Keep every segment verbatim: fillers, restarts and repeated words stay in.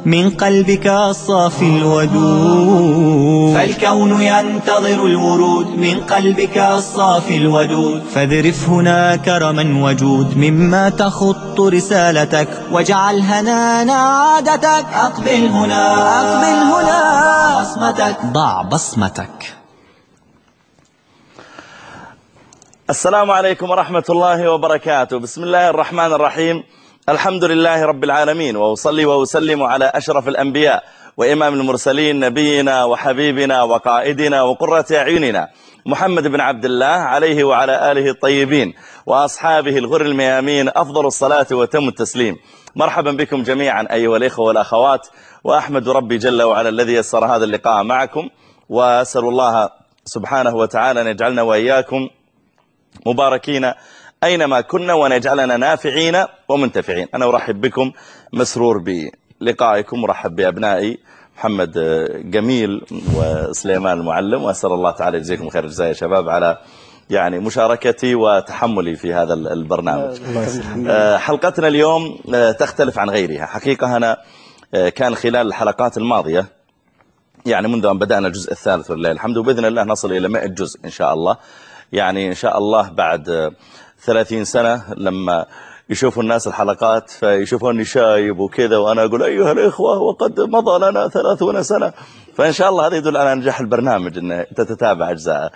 من قلبك الصافي الودود. فالكون ينتظر الورود من قلبك الصافي الودود. فاذرف هنا كرما وجود مما تخط رسالتك، واجعل هنانا عادتك. أقبل هنا أقبل هنا بصمتك، ضع بصمتك. السلام عليكم ورحمة الله وبركاته. بسم الله الرحمن الرحيم. الحمد لله رب العالمين، وأصلي وأسلم على أشرف الأنبياء وإمام المرسلين، نبينا وحبيبنا وقائدنا وقرة أعيننا محمد بن عبد الله عليه وعلى آله الطيبين وأصحابه الغر الميامين أفضل الصلاة وتم التسليم. مرحبا بكم جميعا أيها الإخوة والأخوات، وأحمد ربي جل وعلا الذي يسر هذا اللقاء معكم، وأسأل الله سبحانه وتعالى أن يجعلنا وإياكم مباركين أينما كنا، وأن يجعلنا نافعين ومنتفعين. أنا أرحب بكم، مسرور بلقائكم، ورحب بأبنائي محمد جميل وسليمان المعلم، وأسأل الله تعالى يجزيكم خير الجزاء يا شباب على يعني مشاركتي وتحملي في هذا البرنامج. حلقتنا اليوم تختلف عن غيرها. حقيقة أنا كان خلال الحلقات الماضية يعني منذ أن بدأنا الجزء الثالث ولله الحمد، وبإذن الله نصل إلى مئة جزء إن شاء الله. يعني إن شاء الله بعد ثلاثين سنة لما يشوفوا الناس الحلقات فيشوفوني شايب وكذا، وأنا أقول أيها الإخوة وقد مضى لنا ثلاثون سنة، فإن شاء الله هذا يدل على نجاح البرنامج أن تتتابع أجزاء.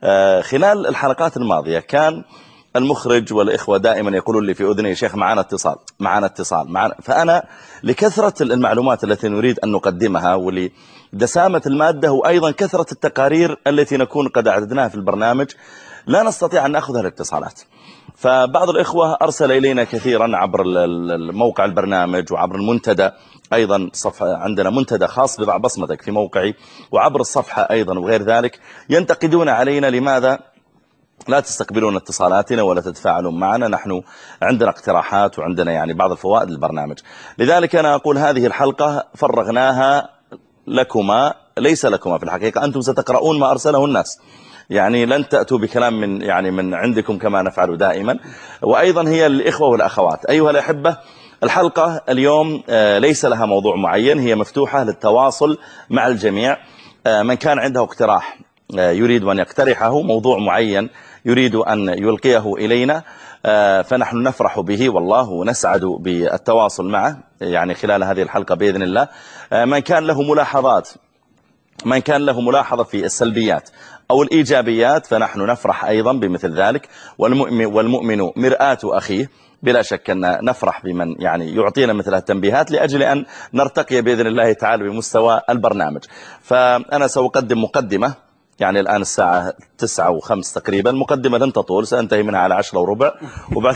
خلال الحلقات الماضية كان المخرج والإخوة دائما يقولون لي في أذني: شيخ معنا اتصال معنا اتصال معنا. فأنا لكثرة المعلومات التي نريد أن نقدمها ولدسامة المادة وأيضا كثرة التقارير التي نكون قد أعددناها في البرنامج لا نستطيع أن نأخذ الاتصالات. فبعض الإخوة أرسل إلينا كثيرا عبر موقع البرنامج وعبر المنتدى، أيضا صفحة عندنا منتدى خاص بضع بصمتك في موقعي، وعبر الصفحة أيضا وغير ذلك، ينتقدون علينا لماذا لا تستقبلون اتصالاتنا ولا تتفاعلون معنا. نحن عندنا اقتراحات وعندنا يعني بعض الفوائد للبرنامج. لذلك أنا أقول هذه الحلقة فرغناها لكما، ليس لكما في الحقيقة، أنتم ستقرؤون ما أرسله الناس، يعني لن تأتوا بكلام من يعني من عندكم كما نفعل دائما. وأيضا هي الإخوة والأخوات أيها الأحبة، الحلقة اليوم ليس لها موضوع معين، هي مفتوحة للتواصل مع الجميع. من كان عنده اقتراح يريد أن يقترحه، موضوع معين يريد أن يلقيه إلينا، فنحن نفرح به والله ونسعد بالتواصل معه يعني خلال هذه الحلقة بإذن الله. من كان له ملاحظات، من كان له ملاحظة في السلبيات أو الإيجابيات، فنحن نفرح أيضا بمثل ذلك. والمؤمن, والمؤمن مرآة أخيه، بلا شك أن نفرح بمن يعني يعطينا مثل التنبيهات لأجل أن نرتقي بإذن الله تعالى بمستوى البرنامج. فأنا سأقدم مقدمة، يعني الآن الساعة تسعة وخمس تقريبا، مقدمة لن تطول، سأنتهي منها على عشرة وربع، وبعد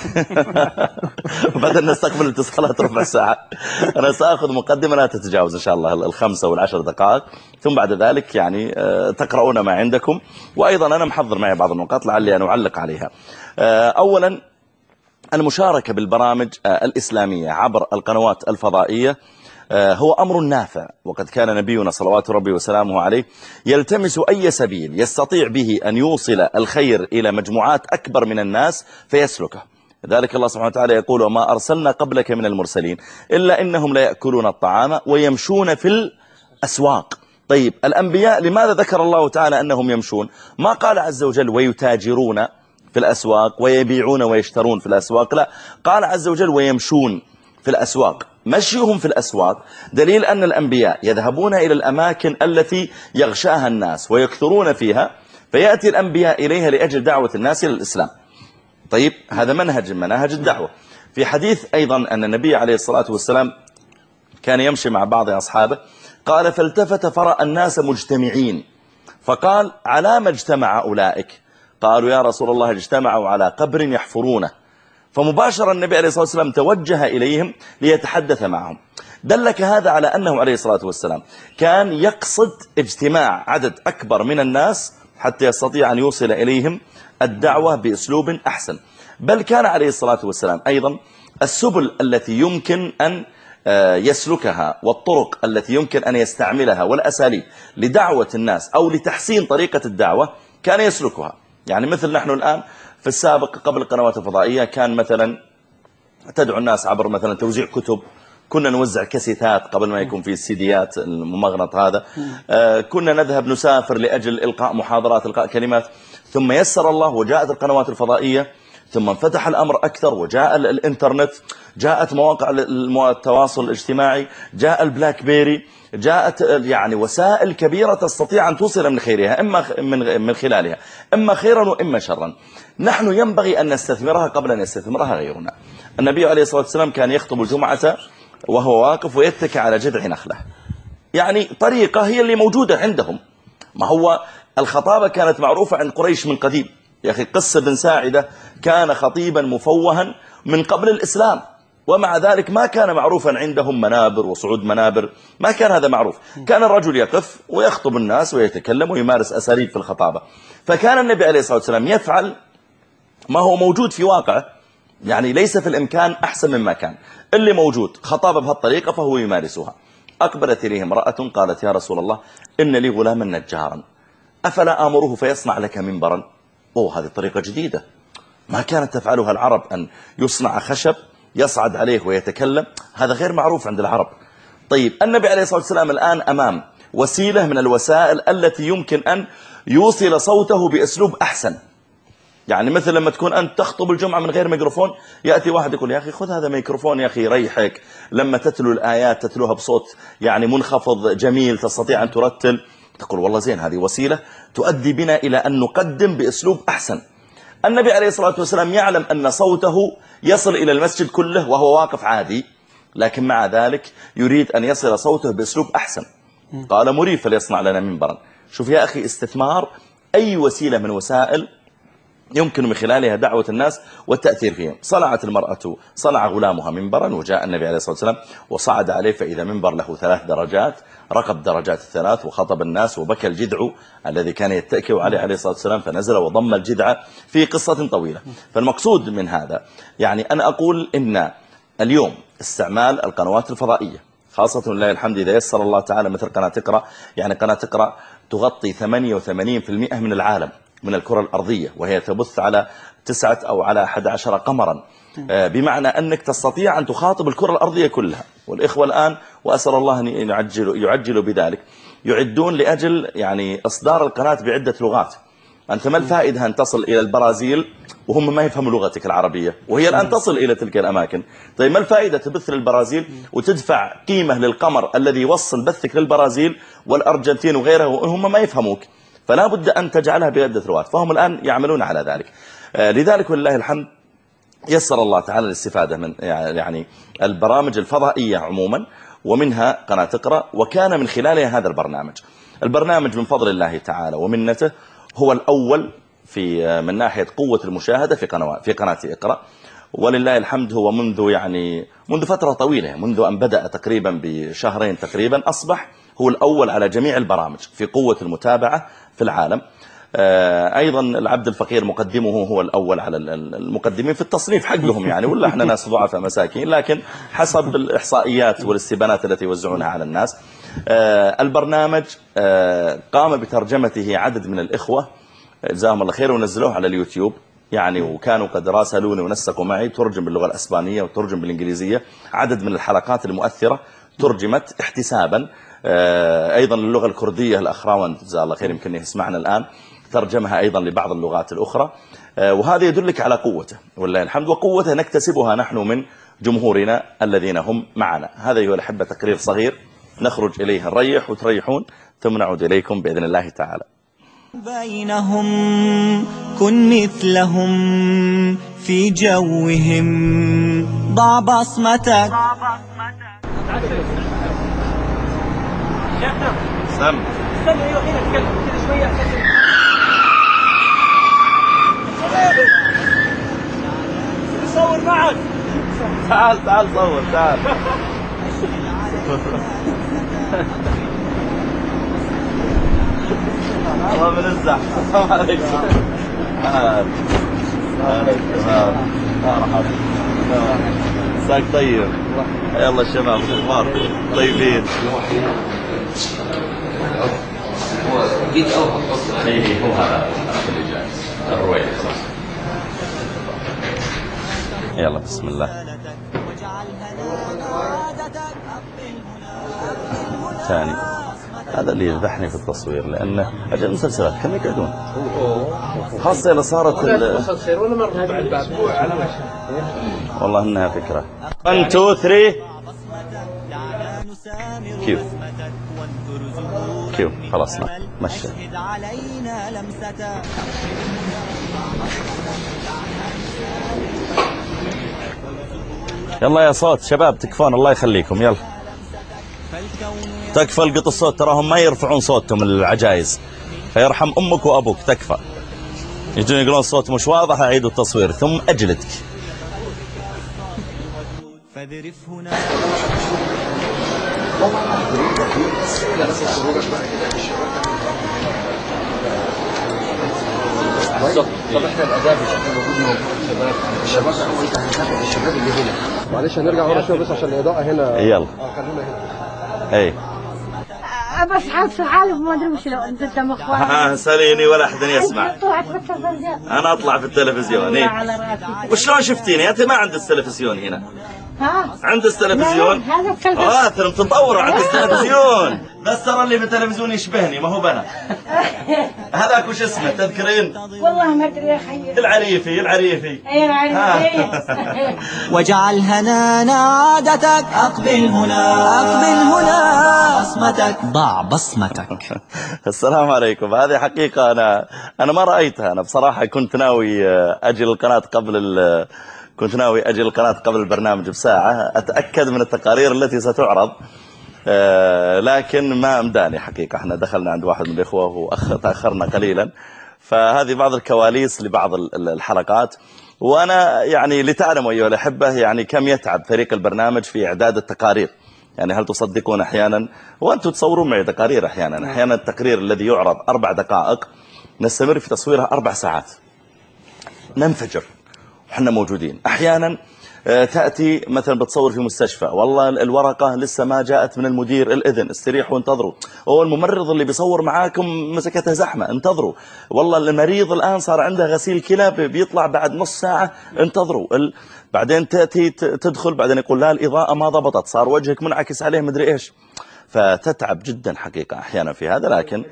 وبعدين نستقبل اتصالات ربع ساعة. أنا سأخذ مقدمة لا تتجاوز إن شاء الله الخمسة والعشر دقائق، ثم بعد ذلك يعني تقرؤون ما عندكم. وأيضا أنا محضر معي بعض النقاط لعلي أن أعلق عليها. أولا، المشاركة بالبرامج الإسلامية عبر القنوات الفضائية هو أمر نافع، وقد كان نبينا صلوات ربي وسلامه عليه يلتمس أي سبيل يستطيع به أن يوصل الخير إلى مجموعات أكبر من الناس فيسلكه. ذلك الله سبحانه وتعالى يقول: وما أرسلنا قبلك من المرسلين إلا إنهم لا يأكلون الطعام ويمشون في الأسواق. طيب الأنبياء لماذا ذكر الله تعالى أنهم يمشون؟ ما قال عز وجل ويتاجرون في الأسواق ويبيعون ويشترون في الأسواق، لا، قال عز وجل ويمشون في الأسواق. مشيهم في الأسواق دليل أن الأنبياء يذهبون إلى الأماكن التي يغشاها الناس ويكثرون فيها، فيأتي الأنبياء إليها لأجل دعوة الناس إلى الإسلام. طيب هذا منهج من مناهج الدعوة. في حديث أيضا أن النبي عليه الصلاة والسلام كان يمشي مع بعض أصحابه، قال: فالتفت فرأى الناس مجتمعين، فقال: على ما اجتمع أولئك؟ قالوا: يا رسول الله اجتمعوا على قبر يحفرونه. فمباشرة النبي عليه الصلاة والسلام توجه إليهم ليتحدث معهم. دلك هذا على أنه عليه الصلاة والسلام كان يقصد اجتماع عدد أكبر من الناس حتى يستطيع أن يوصل إليهم الدعوة بأسلوب أحسن. بل كان عليه الصلاة والسلام أيضا السبل التي يمكن أن يسلكها والطرق التي يمكن أن يستعملها والأساليب لدعوة الناس أو لتحسين طريقة الدعوة كان يسلكها. يعني مثل نحن الآن في السابق قبل القنوات الفضائية كان مثلا تدعو الناس عبر مثلا توزيع كتب، كنا نوزع كاسيتات قبل ما يكون في السيديات الممغنط هذا. آه كنا نذهب نسافر لأجل إلقاء محاضرات، إلقاء كلمات. ثم يسر الله وجاءت القنوات الفضائية، ثم انفتح الأمر أكثر وجاء الإنترنت، جاءت مواقع التواصل الاجتماعي، جاء البلاك بيري، جاءت يعني وسائل كبيرة تستطيع أن توصل من خيرها إما من من خلالها إما خيرا وإما شرا. نحن ينبغي أن نستثمرها قبل أن يستثمرها غيرنا. النبي عليه الصلاة والسلام كان يخطب الجمعة وهو واقف ويتكئ على جذع نخلة، يعني طريقة هي اللي موجودة عندهم. ما هو الخطابة كانت معروفة عند قريش من قديم. يا أخي قس بن ساعدة كان خطيبا مفوها من قبل الإسلام، ومع ذلك ما كان معروفا عندهم منابر وصعود منابر، ما كان هذا معروف. كان الرجل يقف ويخطب الناس ويتكلم ويمارس أساليب في الخطابة. فكان النبي عليه الصلاة والسلام يفعل ما هو موجود في واقعه، يعني ليس في الإمكان أحسن مما كان. اللي موجود خطابة بهالطريقة فهو يمارسها. أقبلت إليه امرأة قالت يا رسول الله إن لي غلاما نجارا أفلا آمره فيصنع لك منبرا. أوه هذه طريقة جديدة ما كانت تفعلها العرب، أن يصنع خشب يصعد عليه ويتكلم، هذا غير معروف عند العرب. طيب النبي عليه الصلاة والسلام الآن أمام وسيلة من الوسائل التي يمكن أن يوصل صوته بأسلوب أحسن. يعني مثل لما تكون أنت تخطب الجمعة من غير ميكروفون، يأتي واحد يقول يا أخي خذ هذا ميكروفون يا أخي يريحك، لما تتلو الآيات تتلوها بصوت يعني منخفض جميل تستطيع أن ترتل. تقول والله زين، هذه وسيلة تؤدي بنا إلى أن نقدم بأسلوب أحسن. النبي عليه الصلاة والسلام يعلم أن صوته يصل إلى المسجد كله وهو واقف عادي، لكن مع ذلك يريد أن يصل صوته بأسلوب أحسن. قال مريد فليصنع لنا منبرا. شوف يا أخي استثمار أي وسيلة من وسائل يمكن من خلالها دعوة الناس والتأثير فيهم. صنعت المرأة صنع غلامها منبرا، وجاء النبي عليه الصلاة والسلام وصعد عليه فإذا منبر له ثلاث درجات، رقب درجات الثلاث وخطب الناس وبكى الجذع الذي كان يتكئ عليه عليه الصلاة والسلام فنزل وضم الجذع في قصة طويلة. فالمقصود من هذا يعني أنا أقول إن اليوم استعمال القنوات الفضائية خاصة لله الحمد إذا يسر الله تعالى مثل قناة اقرأ، يعني قناة اقرأ تغطي ثمانية وثمانين بالمئة من العالم من الكرة الأرضية، وهي تبث على تسعة أو على أحد عشر قمرا، بمعنى أنك تستطيع أن تخاطب الكرة الأرضية كلها. والإخوة الآن وأسأل الله أن يعجل, يعجل بذلك يعدون لأجل يعني إصدار القناة بعدة لغات. أنت ما الفائدة أن تصل إلى البرازيل وهم ما يفهموا لغتك العربية، وهي الآن تصل إلى تلك الأماكن. طيب ما الفائدة تبث للبرازيل وتدفع قيمة للقمر الذي يوصل بثك للبرازيل والأرجنتين وغيرها وهم ما يفهموك؟ فلا بد أن تجعلها بعدة لغات، فهم الآن يعملون على ذلك. لذلك والله الحمد يسر الله تعالى الاستفادة من يعني البرامج الفضائية عموما، ومنها قناة اقرأ، وكان من خلالها هذا البرنامج. البرنامج من فضل الله تعالى ومنته هو الأول في من ناحية قوة المشاهدة في قناة في قناة اقرأ، ولله الحمد هو منذ يعني منذ فترة طويلة، منذ أن بدأ تقريبا بشهرين تقريبا أصبح هو الأول على جميع البرامج في قوة المتابعة في العالم. أيضا العبد الفقير مقدمه هو الأول على المقدمين في التصنيف حقهم يعني، ولا احنا ناس ضعفاء مساكين، لكن حسب الإحصائيات والاستبانات التي يوزعونها على الناس. البرنامج قام بترجمته عدد من الإخوة جزاهم الله خير ونزلوه على اليوتيوب يعني، وكانوا قد راسلوني ونسقوا معي، ترجم باللغة الأسبانية وترجم بالإنجليزية. عدد من الحلقات المؤثرة ترجمت احتسابا. أيضا اللغة الكردية الأخراون جزاه الله خير يمكن يسمعنا الآن ترجمها أيضا لبعض اللغات الأخرى. وهذا يدلك على قوته والله الحمد، وقوته نكتسبها نحن من جمهورنا الذين هم معنا. هذا أيها الأحبة تقرير صغير نخرج إليه نريح وتريحون ثم نعود إليكم بإذن الله تعالى. بينهم كن مثلهم في جوهم، ضع بصمتك. سم استنى ايوه هنا اتكلم كده شويه. صور معك. تعال تعال صور تعال. الله من الزحمة. السلام عليكم. هلا هلا مرحبا. مساك طيب. يلا الشباب اخباركم طيبين؟ هو جيت أول خطوة. ايه هو هذا اللي جاي الرويد. يلا بسم الله. ثاني. هذا اللي يذبحني في التصوير، لأنه أجل المسلسلات كم يقعدون، خاصة إذا صارت والله إنها فكرة. واحد اثنين ثلاثة كيو كيو خلاص مشي. يلا يا صوت شباب تكفون، الله يخليكم، يلا تكفى القط الصوت، تراهم ما يرفعون صوتهم العجايز، فيرحم أمك وأبوك تكفى. يجون يقولون الصوت مش واضح، أعيدوا التصوير ثم أجلدك. فذرف هنا طب احنا الاداب احنا موجودين شباب الشباب هو انت هتاخد الشباب اللي هنا. معلش هنرجع ورا شويه بس عشان الاضاءه هنا. يلا اه خلونا هنا. اي بس حال سؤال ما ادري وش لو انت قدام اخوان. ها ساليني ولا احد يسمع. انا اطلع في التلفزيون. اي وشلون شفتيني انت؟ ما عندك تلفزيون هنا. ها عند التلفزيون هذا التلفزيون اه ترى متطور عند التلفزيون، بس ترى اللي في التلفزيون يشبهني ما هو بنا. هذاك وش اسمه تذكرين؟ والله ما ادري يا اخي. العريفي العريفي اي العريفي. واجعل هنانا عادتك، اقبل هنا اقبل هنا بصمتك، ضع بصمتك. السلام عليكم. هذه حقيقة أنا أنا ما رأيتها. أنا بصراحة كنت ناوي أجي القناة قبل ال كنت ناوي أجي القناة قبل البرنامج بساعة أتأكد من التقارير التي ستعرض، أه لكن ما أمداني حقيقة. احنا دخلنا عند واحد من الإخوة وتأخرنا قليلا، فهذه بعض الكواليس لبعض الحلقات. وأنا يعني لتعلموا أيها الأحبة يعني كم يتعب فريق البرنامج في إعداد التقارير. يعني هل تصدقون أحيانا وأنتم تصورون معي تقارير أحيانا أحيانا التقرير الذي يعرض أربع دقائق نستمر في تصويرها أربع ساعات، ننفجر وحنا موجودين. أحيانا تأتي مثلا بتصور في مستشفى، والله الورقة لسه ما جاءت من المدير، الإذن استريحوا انتظروا، أو الممرض اللي بيصور معاكم مسكتها زحمة انتظروا، والله المريض الآن صار عنده غسيل كلى بيطلع بعد نص ساعة انتظروا. بعدين تأتي تدخل بعدين يقول لا الإضاءة ما ضبطت، صار وجهك منعكس عليه مدري إيش. فتتعب جدا حقيقة أحيانا في هذا، لكن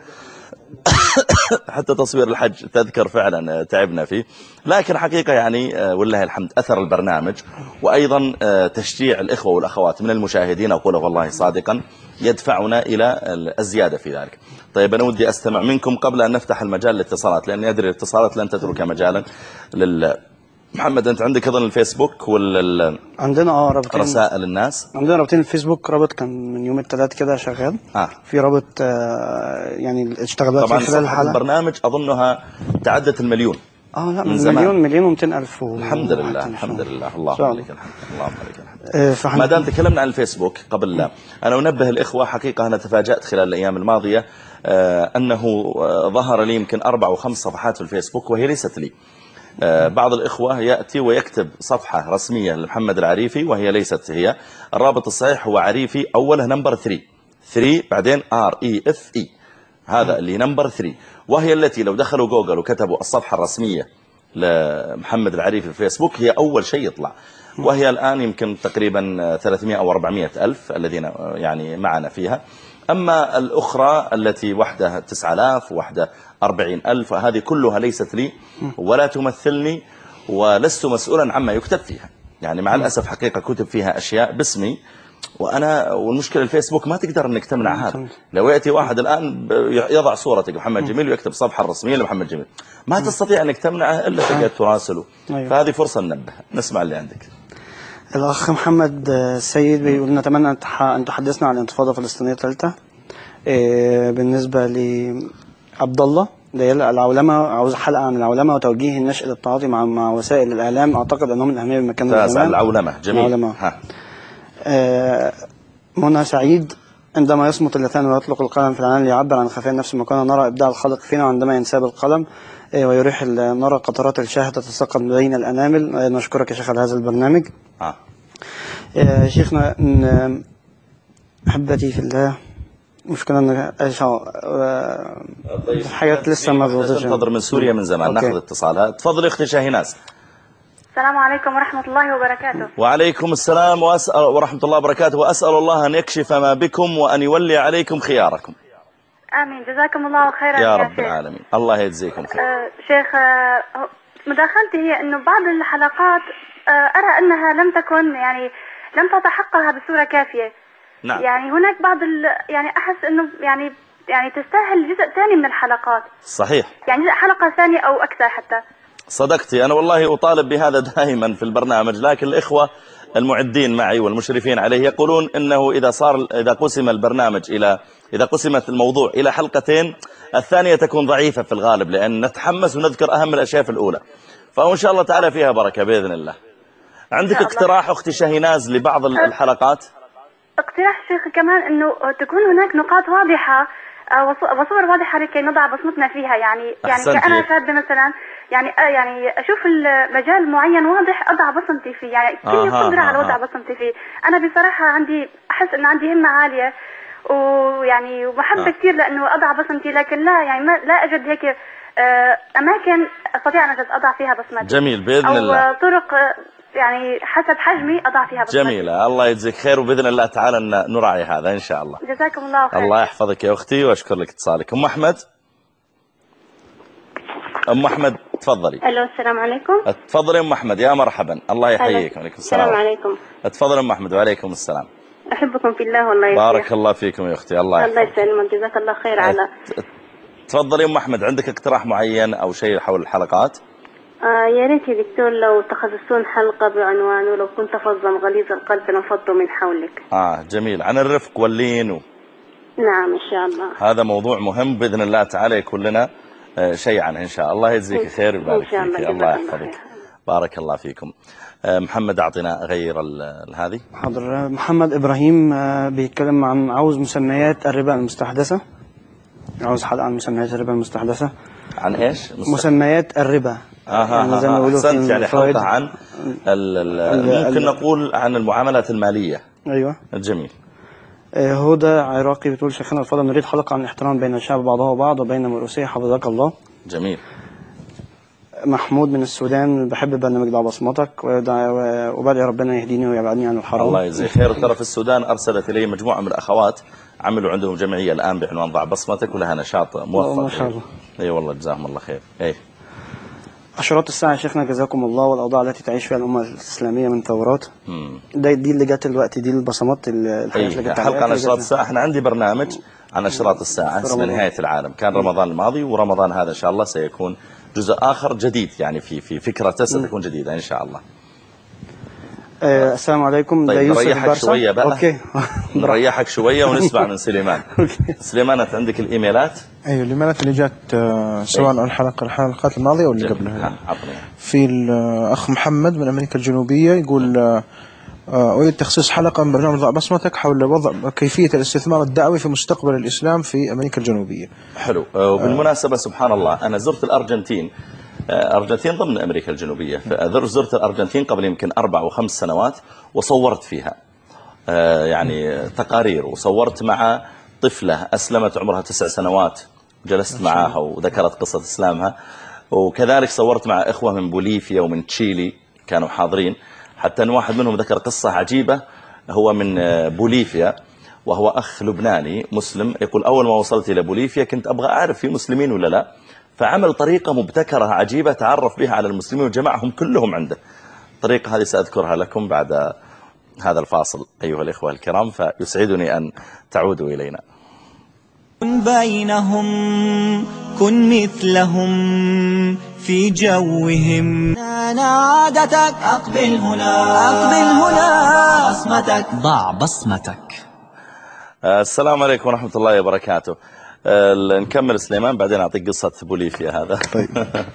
حتى تصوير الحج تذكر فعلا تعبنا فيه، لكن حقيقة يعني والله الحمد أثر البرنامج، وأيضا تشجيع الإخوة والأخوات من المشاهدين أقول والله صادقا يدفعنا إلى الزيادة في ذلك. طيب أنا ودي أستمع منكم قبل أن نفتح المجال للاتصالات، لأني أدري الاتصالات لن تترك مجالا لل محمد. أنت عندك أيضا الفيسبوك وال عندنا اه رابطين رسائل الناس. عندنا رابطين الفيسبوك، رابط كان من يوم الثلاث كده شغال. آه. في رابط آه يعني اشتغل طبعا خلال الحلقة. البرنامج أظنها تعدت المليون. اه لا من من مليون مليون ومئتين ألف و... الحمد لله الحمد لله اللهم عليك الحمد اللهم عليك الحمد. آه ما دام تكلمنا عن الفيسبوك قبل لا أنا أنبه الإخوة حقيقة أنا تفاجأت خلال الأيام الماضية آه أنه آه ظهر لي يمكن أربع وخمس صفحات في الفيسبوك وهي ليست لي. آه بعض الإخوة يأتي ويكتب صفحة رسمية لمحمد العريفي وهي ليست هي. الرابط الصحيح هو عريفي أوله نمبر ثري ثري بعدين آر إي إف إي، هذا اللي نمبر ثري، وهي التي لو دخلوا جوجل وكتبوا الصفحة الرسمية لمحمد العريفي في الفيسبوك هي أول شيء يطلع، وهي الآن يمكن تقريبا ثلاثمائة أو أربعمائة ألف الذين يعني معنا فيها. أما الأخرى التي وحدها تسعة آلاف وحدة أربعين ألف هذه كلها ليست لي ولا تمثلني ولست مسؤولا عما يكتب فيها. يعني مع الأسف حقيقة كتب فيها أشياء باسمي وأنا، والمشكلة الفيسبوك ما تقدر أنك تمنع هذا. لو يأتي واحد الآن يضع صورتك محمد جميل ويكتب صفحة الرسمية لمحمد جميل ما تستطيع أنك تمنعه إلا تقعد تراسله. فهذه فرصة ننبه. نسمع اللي عندك. الأخ محمد السيد بيقول نتمنى أن تحدثنا عن الانتفاضة الفلسطينية الثالثة. بالنسبة لعبد الله العولمة، عاوز حلقة عن العولمة وتوجيه النشء للتعاطي مع مع وسائل الإعلام، أعتقد أنهم من أهمية بمكان الزمان. العولمة جميل. العولمة. ها. آه منى سعيد عندما يصمت اللسان ويطلق القلم في العنان ليعبر عن خفايا النفس مكان نرى إبداع الخالق فينا، وعندما ينساب القلم آه ويريح نرى قطرات الشاه تتساقط بين الأنامل. آه نشكرك يا شيخ على هذا البرنامج. آه. آه شيخنا أحبتي في الله، مشكلة ان حاجات لسه ما ظبطتش. ننتظر من سوريا من زمان. ناخذ اتصالات. تفضلي اختي شاهيناز. السلام عليكم ورحمة الله وبركاته. وعليكم السلام وأسأل ورحمة الله وبركاته، وأسأل الله أن يكشف ما بكم وأن يولي عليكم خياركم. آمين، جزاكم الله خيرا يا يا رب شيخ. العالمين، الله يجزيكم خير. آه شيخ، آه مداخلتي هي أنه بعض الحلقات آه أرى أنها لم تكن يعني لم تعطى حقها بصورة كافية. نعم. يعني هناك بعض ال... يعني أحس أنه يعني يعني تستاهل جزء ثاني من الحلقات. صحيح. يعني حلقة ثانية أو أكثر حتى. صدقتي، أنا والله أطالب بهذا دائما في البرنامج، لكن الإخوة المعدين معي والمشرفين عليه يقولون إنه إذا صار إذا قسم البرنامج إلى إذا قسمت الموضوع إلى حلقتين، الثانية تكون ضعيفة في الغالب، لأن نتحمس ونذكر أهم الأشياء في الأولى، فإن شاء الله تعالى فيها بركة بإذن الله. عندك اقتراح أختي شاهيناز لبعض الحلقات؟ اقتراح شيخ كمان أنه تكون هناك نقاط واضحة وصور واضحة لكي نضع بصمتنا فيها. يعني يعني كأنا شابة مثلا، يعني آه يعني اشوف المجال معين واضح اضع بصمتي فيه، يعني كل قدرة على وضع بصمتي فيه. انا بصراحة عندي احس ان عندي همة عالية ويعني ومحبة آه. كثير لانه اضع بصمتي، لكن لا يعني ما لا اجد هيك آه اماكن استطيع ان اضع فيها بصمتي. جميل باذن أو الله. او طرق يعني حسب حجمي اضع فيها بصمتي. جميلة، الله يجزيك خير، وباذن الله تعالى نراعي هذا ان شاء الله. جزاكم الله خير. الله يحفظك يا اختي واشكر لك اتصالك. ام احمد. ام احمد تفضلي. الو السلام عليكم. تفضلي ام احمد. يا مرحبا، الله يحييك. وعليكم السلام. السلام عليكم. تفضلي ام احمد. وعليكم السلام. احبكم في الله والله. بارك الله فيكم يا اختي. الله الله يسلمك، جزاك الله خير. على تفضلي ام احمد، عندك اقتراح معين او شيء حول الحلقات؟ آه يا ريت يا دكتور لو تخصصون حلقة بعنوان ولو كنت فظا غليظ القلب لانفضوا من حولك. اه جميل، عن الرفق واللين و... نعم ان شاء الله. هذا موضوع مهم باذن الله تعالى يكون لنا شيء عنه ان شاء الله. الله يجزيك خير ويبارك فيك. الله, الله يحفظك. بارك الله فيكم. محمد اعطينا غير هذه. حاضر. محمد ابراهيم بيتكلم عن عاوز مسميات الربا المستحدثة. عاوز حلقة عن مسميات الربا المستحدثة. عن ايش؟ مستحدث. مسميات الربا. آه يعني زي ما بيقولوا احسنت، يعني حلقة عن ال ال ممكن نقول عن المعاملات المالية. ايوه جميل. هدى عراقي بتقول شيخنا الفاضل نريد حلقة عن الاحترام بين الشعب بعضها وبعض وبين المرؤوسية حفظك الله. جميل. محمود من السودان بحب برنامج ضع بصمتك وبدعي ربنا يهديني ويبعدني عن الحرام. الله يجزيك خير. ترى في السودان أرسلت إلي مجموعة من الأخوات عملوا عندهم جمعية الآن بعنوان ضع بصمتك ولها نشاط موفق. ما شاء الله. اي والله جزاهم الله خير. اي عشرات الساعة شيخنا جزاكم الله، والأوضاع التي تعيش فيها الأمة الإسلامية من ثورات. دي, دي اللي جت الوقت، دي البصمات الحاجات اللي جت. حلقة عن أشراط الساعة. احنا عندي برنامج عن أشراط الساعة اسمه نهاية العالم، كان رمضان الماضي ورمضان هذا إن شاء الله سيكون جزء آخر جديد، يعني في في فكرة ستكون جديدة إن شاء الله. آه السلام عليكم. طيب نريحك شوية بقى. أوكي. نريحك شوية ونسمع من سليمان. سليمان أنت عندك الإيميلات؟ أيوة الإيميلات اللي جات آه سواء عن الحلقة الحلقات الماضية واللي قبلها. في الأخ محمد من أمريكا الجنوبية يقول آه أريد تخصيص حلقة من برنامج ضع بصمتك حول وضع كيفية الاستثمار الدعوي في مستقبل الإسلام في أمريكا الجنوبية. حلو. وبالمناسبة سبحان الله أنا زرت الأرجنتين. أرجنتين ضمن أمريكا الجنوبية. زرت الأرجنتين قبل يمكن أربع وخمس سنوات وصورت فيها يعني تقارير، وصورت مع طفلة أسلمت عمرها تسع سنوات، جلست معها وذكرت قصة إسلامها، وكذلك صورت مع إخوة من بوليفيا ومن تشيلي كانوا حاضرين، حتى أن واحد منهم ذكر قصة عجيبة. هو من بوليفيا وهو أخ لبناني مسلم، يقول أول ما وصلت إلى بوليفيا كنت أبغى أعرف في مسلمين ولا لا، فعمل طريقة مبتكرة عجيبة تعرف بها على المسلمين وجمعهم كلهم عنده. الطريقة هذه سأذكرها لكم بعد هذا الفاصل أيها الإخوة الكرام، فيسعدني أن تعودوا إلينا. كن بينهم كن مثلهم في جوهم، أنا عادتك أقبل هنا أقبل هنا بصمتك ضع بصمتك. السلام عليكم ورحمة الله وبركاته. نكمل سليمان بعدين أعطيك قصة بوليفيا هذا. طيب.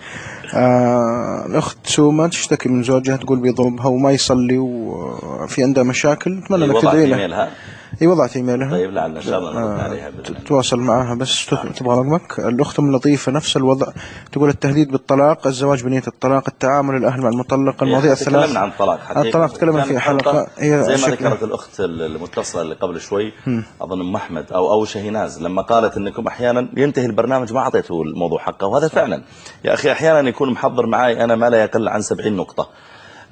آه الأخت سوما تشتكي من زوجها، تقول بيضربها وما يصلي وفي عندها مشاكل. أتمنى لك تدعي لها. اي وضعت ايميلها. طيب لعل ان شاء الله نرد عليها. تتواصل معها بس تبغى رقمك. الاخت ام لطيفه نفس الوضع، تقول التهديد بالطلاق، الزواج بنيه الطلاق، التعامل الاهل مع المطلق، المواضيع الثلاث. تكلمنا عن الطلاق حقيقة. الطلاق تكلمنا في حلقه هي زي ما ذكرت الاخت المتصله اللي قبل شوي اظن ام احمد او او شاهيناز لما قالت انكم احيانا ينتهي البرنامج ما اعطيته الموضوع حقه، وهذا فعلا يا اخي احيانا يكون محضر معي انا ما لا يقل عن سبعين نقطه.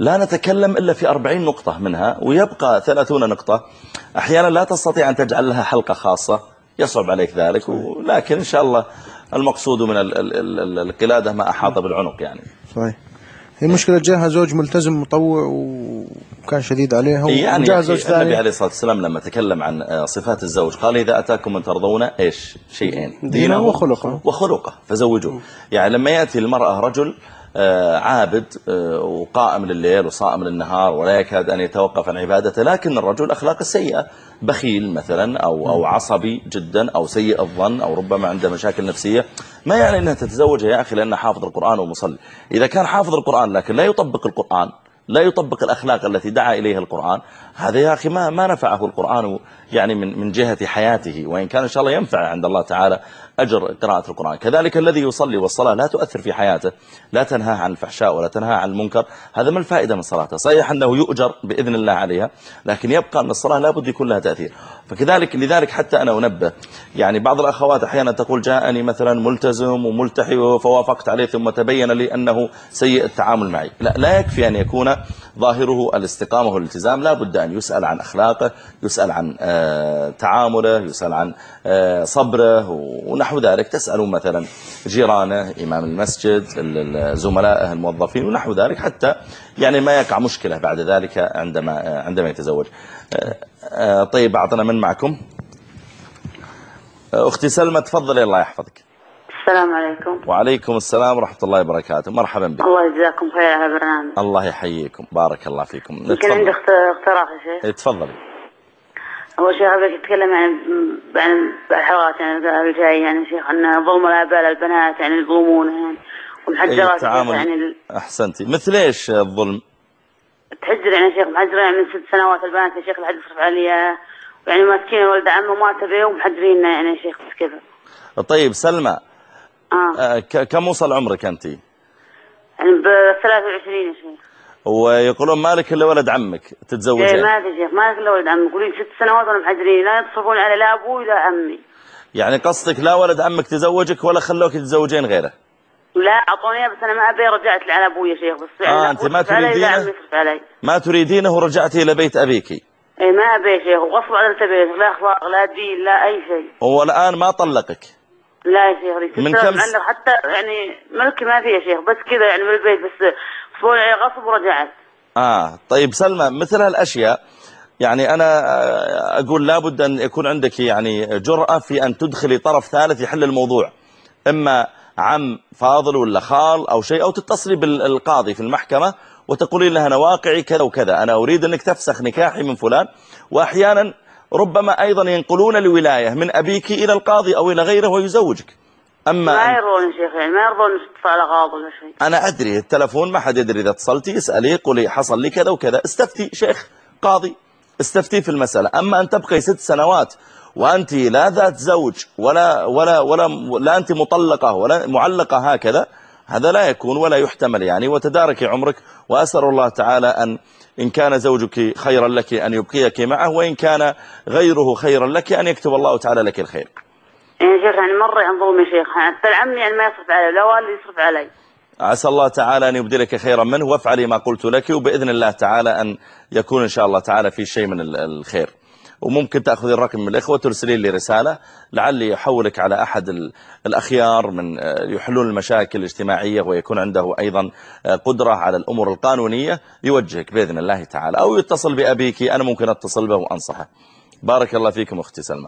لا نتكلم إلا في أربعين نقطة منها، ويبقى ثلاثون نقطة أحيانا لا تستطيع أن تجعل لها حلقة خاصة، يصعب عليك ذلك، ولكن إن شاء الله المقصود من القلادة ما أحاط بالعنق يعني. صحيح. هي مشكلة جاها زوج ملتزم مطوع وكان شديد عليها، يعني وجاء زوج ثاني. النبي عليه الصلاة والسلام لما تكلم عن صفات الزوج قال إذا أتاكم من ترضون إيش شيئين دينه وخلقه وخلقه فزوجوه. يعني لما يأتي المرأة رجل عابد وقائم لليل وصائم للنهار ولا يكاد أن يتوقف عن عبادته، لكن الرجل أخلاق سيئة، بخيل مثلا أو, أو عصبي جدا أو سيء الظن أو ربما عنده مشاكل نفسية، ما يعني أنها تتزوجها يا أخي لأنه حافظ القرآن ومصلي. إذا كان حافظ القرآن لكن لا يطبق القرآن، لا يطبق الأخلاق التي دعا إليها القرآن، هذا يا أخي ما ما نفعه القرآن يعني من من جهة حياته، وإن كان إن شاء الله ينفع عند الله تعالى أجر قراءة القرآن. كذلك الذي يصلي والصلاة لا تؤثر في حياته، لا تنهاه عن الفحشاء ولا تنهاه عن المنكر، هذا ما الفائدة من صلاته؟ صحيح أنه يؤجر بإذن الله عليها، لكن يبقى أن الصلاة لابد يكون لها تأثير. فكذلك لذلك حتى أنا أنبه، يعني بعض الأخوات أحيانا تقول جاءني مثلا ملتزم وملتحي فوافقت عليه ثم تبين لي أنه سيء التعامل معي. لا, لا يكفي أن يكون ظاهره الاستقامة والالتزام، لا بد أن يسأل عن أخلاقه، يسأل عن آه تعامله، يسأل عن آه صبره ونحو ذلك. تسألوا مثلا جيرانه، إمام المسجد، زملائه الموظفين ونحو ذلك، حتى يعني ما يقع مشكلة بعد ذلك عندما عندما يتزوج. آه آه طيب أعطنا من معكم. آه أختي سلمى تفضلي الله يحفظك. السلام عليكم. وعليكم السلام ورحمة الله وبركاته. مرحبا بك. الله يجزاكم خير على البرنامج. الله يحييكم، بارك الله فيكم. يمكن عندي اقتراح يا شيخ. تفضلي. أول شيء أبغى أتكلم عن عن الحلقات يعني الجاية يعني شيخ عن ظلم الآباء للبنات يعني يظلمونها يعني والمحجرات يعني ال... أحسنتي. مثل إيش الظلم؟ تحجر يعني شيخ محجرين يعني من ست سنوات البنات يا شيخ الحد يصرف عليها، يعني ماسكين ولد عمه ما تبيه ومحجرين يعني يا شيخ بس كذا. طيب سلمى. آه. آه كم وصل عمرك أنت؟ يعني ب ثلاثة وعشرين يا شيخ. ويقولون مالك إلا ولد عمك تتزوجين؟ إيه ما في شيخ مالك إلا ولد عمك، يقولون ست سنوات وأنا محجرين لا يتصرفون على لا أبوي لا عمي. يعني قصدك لا ولد عمك تزوجك ولا خلوك تتزوجين غيره؟ لا أعطوني بس أنا ما أبي رجعت على أبوي يا شيخ بس. آه أنت ما تريدينه؟ ما تريدينه ورجعتي إلى بيت أبيك؟ إيه ما أبي يا شيخ وغصب على البيت، لا أخلاق لا دين لا أي شيء. هو الآن ما طلقك؟ لا يا شيخ من كم س... حتى يعني ملكي ما في يا شيخ بس كذا يعني من البيت بس صبوا علي غصب ورجعت. آه طيب سلمى مثل هالأشياء يعني أنا أقول لابد أن يكون عندك يعني جرأة في أن تدخلي طرف ثالث يحل الموضوع، إما عم فاضل ولا خال أو شيء، أو تتصلي بالقاضي في المحكمة وتقولي لها أنا واقعي كذا وكذا، أنا أريد أنك تفسخ نكاحي من فلان. وأحيانا ربما أيضا ينقلون الولاية من أبيك إلى القاضي أو إلى غيره ويزوجك. أما ما يرضون يا شيخ يعني ما يرضون نتصل على قاضي ولا شيء. أنا أدري التلفون ما حد يدري، إذا اتصلتي اسألي قولي حصل لي كذا وكذا، استفتي شيخ قاضي استفتي في المسألة. أما أن تبقي ست سنوات وأنت لا ذات زوج ولا ولا ولا لا أنت مطلقة ولا معلقة هكذا، هذا لا يكون ولا يحتمل يعني. وتداركي عمرك، وأسأل الله تعالى أن إن كان زوجك خيرا لك أن يبقيك معه، وإن كان غيره خيرا لك أن يكتب الله تعالى لك الخير. يا شيخ يعني مرة عن ظلم يا شيخ، حتى العم يعني ما يصرف علي لا والدي يصرف علي. عسى الله تعالى أن يبدلك خيرا منه، وافعلي ما قلت لك، وبإذن الله تعالى أن يكون إن شاء الله تعالى في شيء من الخير. وممكن تأخذ الرقم من الإخوة ترسلين لي رسالة لعلي يحولك على أحد الأخيار من يحلون المشاكل الاجتماعية ويكون عنده أيضا قدرة على الأمور القانونية يوجهك بإذن الله تعالى، أو يتصل بأبيك أنا ممكن أتصل به وأنصحه. بارك الله فيكم أختي سلمى.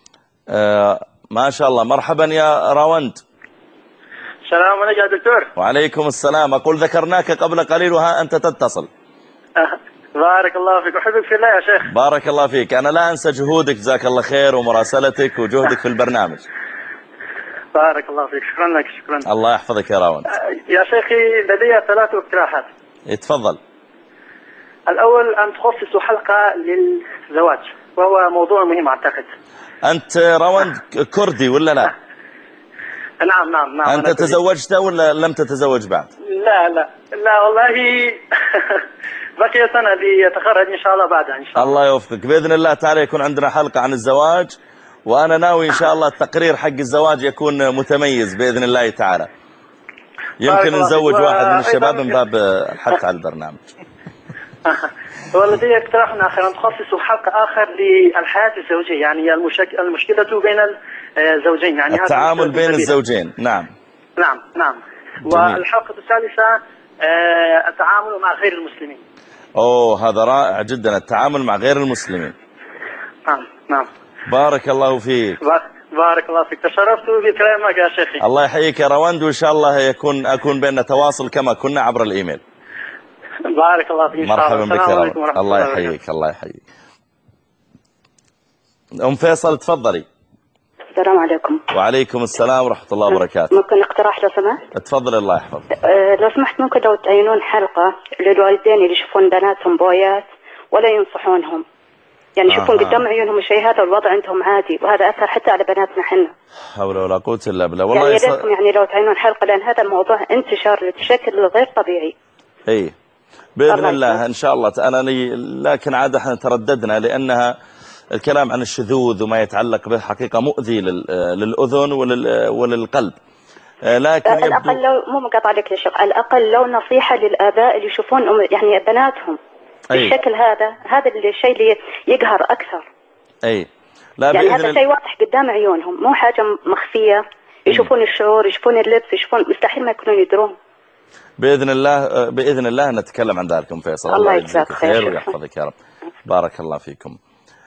آه ما شاء الله. مرحبا يا راوند. السلام عليكم يا دكتور. وعليكم السلام. أقول ذكرناك قبل قليل وها أنت تتصل. أه. بارك الله فيك وحبك في الله يا شيخ. بارك الله فيك. أنا لا أنسى جهودك جزاك الله خير ومراسلتك وجهدك في البرنامج. بارك الله فيك. شكرا لك. شكرا. الله يحفظك يا راوند. يا شيخي لدي ثلاث اقتراحات. اتفضل. الأول أن تخصصوا حلقة للزواج وهو موضوع مهم أعتقد. أنت راوند كردي ولا لا؟ نعم نعم نعم. أنت تزوجت ولا لم تتزوج بعد؟ لا لا لا والله بقي سنة ليتخرج إن شاء الله بعدها إن شاء الله. الله يوفقك بإذن الله تعالى. يكون عندنا حلقة عن الزواج، وأنا ناوي إن شاء الله التقرير حق الزواج يكون متميز بإذن الله تعالى. يمكن نزوج واحد من الشباب من باب الحث على البرنامج. والذي اقترحنا آخر أن تخصصوا حلقة آخر للحياة الزوجية، يعني المشك... المشكلة بين الزوجين، يعني التعامل بين الزوجين. نعم نعم نعم. والحلقة الثالثة التعامل مع غير المسلمين. أوه هذا رائع جدا، التعامل مع غير المسلمين. نعم نعم. بارك الله فيك. بارك الله فيك، تشرفت بكلامك يا شيخي. الله يحييك يا روند، وإن شاء الله يكون أكون بيننا تواصل كما كنا عبر الإيميل. بارك الله فيك. مرحبا بك يا رب. الله يحييك. الله يحييك. أم فيصل تفضلي. السلام عليكم. وعليكم السلام ورحمة الله وبركاته. ممكن اقتراح لو سمحت؟ تفضل الله يحفظ. أه لو سمحت ممكن لو تعينون حلقة للوالدين اللي يشوفون بناتهم بويات ولا ينصحونهم، يعني يشوفون آه. قدام عيونهم الشيء هذا والوضع عندهم عادي، وهذا أثر حتى على بناتنا حنا. حول ولا قوة إلا بالله. والله يعني يص... يعني لو تعينون حلقة، لأن هذا الموضوع انتشار بشكل غير طبيعي. اي بإذن الله إن شاء الله. أنا لكن عاد احنا ترددنا لأنها الكلام عن الشذوذ وما يتعلق به حقيقة مؤذي للأذن وللقلب، لكن على الأقل لو مو مقاطع لك يا شيخ، على الأقل لو نصيحة للآباء اللي يشوفون يعني بناتهم بالشكل هذا، هذا الشيء اللي يقهر أكثر. أي لا يعني هذا شيء واضح قدام عيونهم، مو حاجة مخفية، يشوفون الشعور، يشوفون اللبس، يشوفون مستحيل ما يكونون يدرون. بإذن الله بإذن الله نتكلم عن ذلك أم فيصل. الله يجزاك خير ويحفظك يا رب. بارك الله فيكم.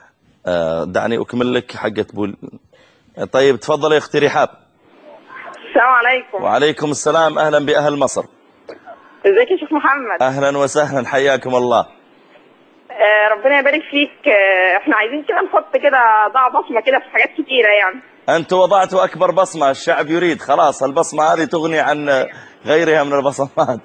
آه دعني أكمل لك حقة بول. طيب تفضل يا أختي رحاب. السلام عليكم. وعليكم السلام، أهلا بأهل مصر. ازيك يا شيخ محمد؟ أهلا وسهلا، حياكم الله. آه ربنا يبارك فيك. آه احنا عايزين كده نحط كده ضع بصمة كده في حاجات كتيرة يعني. أنت وضعتوا أكبر بصمة، الشعب يريد خلاص البصمة هذه تغني عن غيرها من البصمات.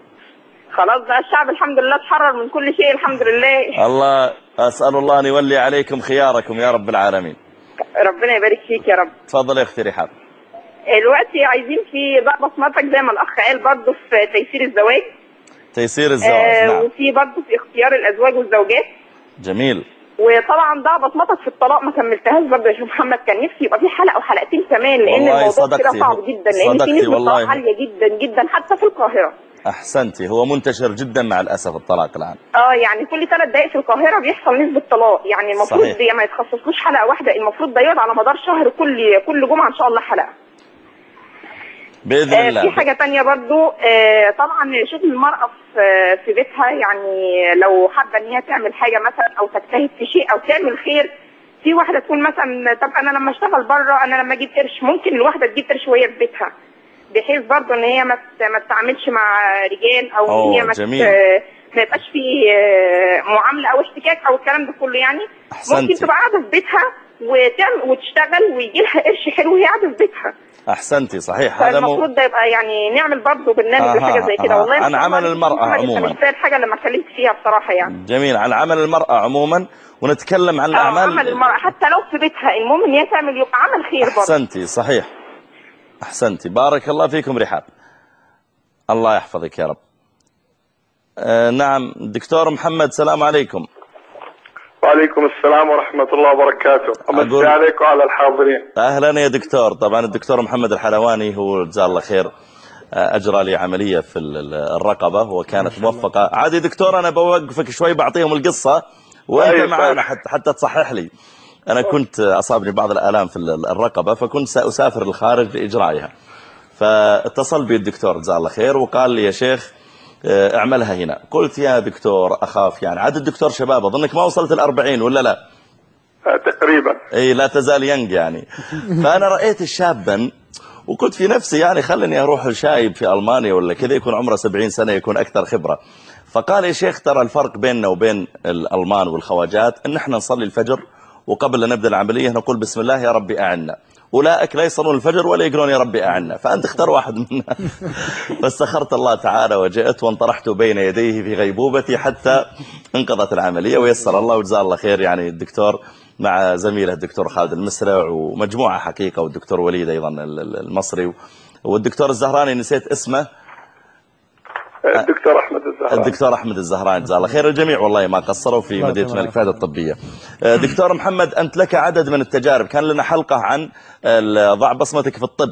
خلاص بقى الشعب الحمد لله تحرر من كل شيء الحمد لله. الله أسأل الله أن يولي عليكم خياركم يا رب العالمين. ربنا يبارك فيك يا رب. تفضل يا أختي رحاب. دلوقتي عايزين في ضع بصمتك زي ما الأخ قال برضه في تيسير الزواج. تيسير الزواج آه نعم. وفي برضه في اختيار الأزواج والزوجات. جميل. وطبعا ضع بصمتك في الطلاق ما كملتهاش برضه يا شيخ محمد، كان نفسي يبقى في حلقة وحلقتين كمان، لأن الموضوع كده صعب جدا، لأن في نسبة طلاق عالية جدا جدا حتى في القاهرة. أحسنتي، هو منتشر جدا مع الأسف الطلاق الآن. اه يعني كل ثلاث دقائق في القاهرة بيحصل نسبة طلاق، يعني المفروض دي ما يتخصصلوش حلقة واحدة، المفروض ده يقعد على مدار شهر، كل كل جمعة إن شاء الله حلقة. بإذن آه الله. في حاجة تانية برضو، آه طبعا شوف المرأة في في بيتها، يعني لو حابة ان هي تعمل حاجة مثلا او تجتهد في شيء او تعمل خير، في واحدة تكون مثلا طب انا لما اشتغل بره، انا لما اجيب قرش، ممكن الواحدة تجيب قرش وهي في بيتها، بحيث برضو ان هي ما ما تتعاملش مع رجال، او ان هي ما ما يبقاش في معاملة او احتكاك او الكلام ده كله يعني. أحسنتي. ممكن تبقى قاعدة في بيتها وتعمل وتشتغل ويجي لها قرش حلو وهي قاعدة في بيتها. أحسنتي صحيح. هذا المفروض ده يبقى يعني نعمل برضه برنامج آه حاجة زي كده. آه والله عن عمل المرأة عموما. مش الحاجة اللي ما اتكلمت فيها بصراحة يعني. جميل، عن عمل المرأة عموما، ونتكلم عن الأعمال. عمل المرأة حتى لو في بيتها، المهم ان هي تعمل يبقى عمل خير برضه. أحسنتي صحيح. أحسنتي، بارك الله فيكم رحاب. الله يحفظك يا رب. آه نعم دكتور محمد، سلام عليكم. وعليكم السلام ورحمة الله وبركاته. أمسي عليك وعلى الحاضرين. أهلا يا دكتور. طبعا الدكتور محمد الحلواني هو جزاه الله خير أجرى لي عملية في الرقبة وكانت موفقة. عادي دكتور أنا بوقفك شوي بعطيهم القصة وأنت أيوة معانا حتى, حتى تصحح لي. أنا كنت أصابني بعض الآلام في الرقبة، فكنت سأسافر للخارج لإجرائها، فاتصل بي الدكتور جزاه الله خير وقال لي يا شيخ اعملها هنا. قلت يا دكتور أخاف، يعني عاد الدكتور شباب أظنك ما وصلت الأربعين ولا لا؟ تقريبا. اي لا تزال ينج يعني. فأنا رأيت شابا وقلت في نفسي يعني خلني أروح الشايب في ألمانيا ولا كذا يكون عمره سبعين سنة يكون أكثر خبرة. فقال يا شيخ ترى الفرق بيننا وبين الألمان والخواجات إن احنا نصلي الفجر وقبل أن نبدأ العملية نقول بسم الله يا ربي أعنا، أولئك لا يصلون الفجر ولا يقولون يا ربي أعنا، فأنت اختار واحد منها. فاستخرت الله تعالى وجئت وانطرحت بين يديه في غيبوبتي حتى انقضت العملية ويسر الله وجزاه الله خير. يعني الدكتور مع زميله الدكتور خالد المسرع ومجموعة حقيقة، والدكتور وليد أيضا المصري، والدكتور الزهراني نسيت اسمه، الدكتور أحمد الزهراني. الدكتور أحمد الزهراني جزاه الله خير. الجميع والله ما قصروا في مدينة الملك فهد الطبية. دكتور محمد أنت لك عدد من التجارب، كان لنا حلقة عن ضع بصمتك في الطب،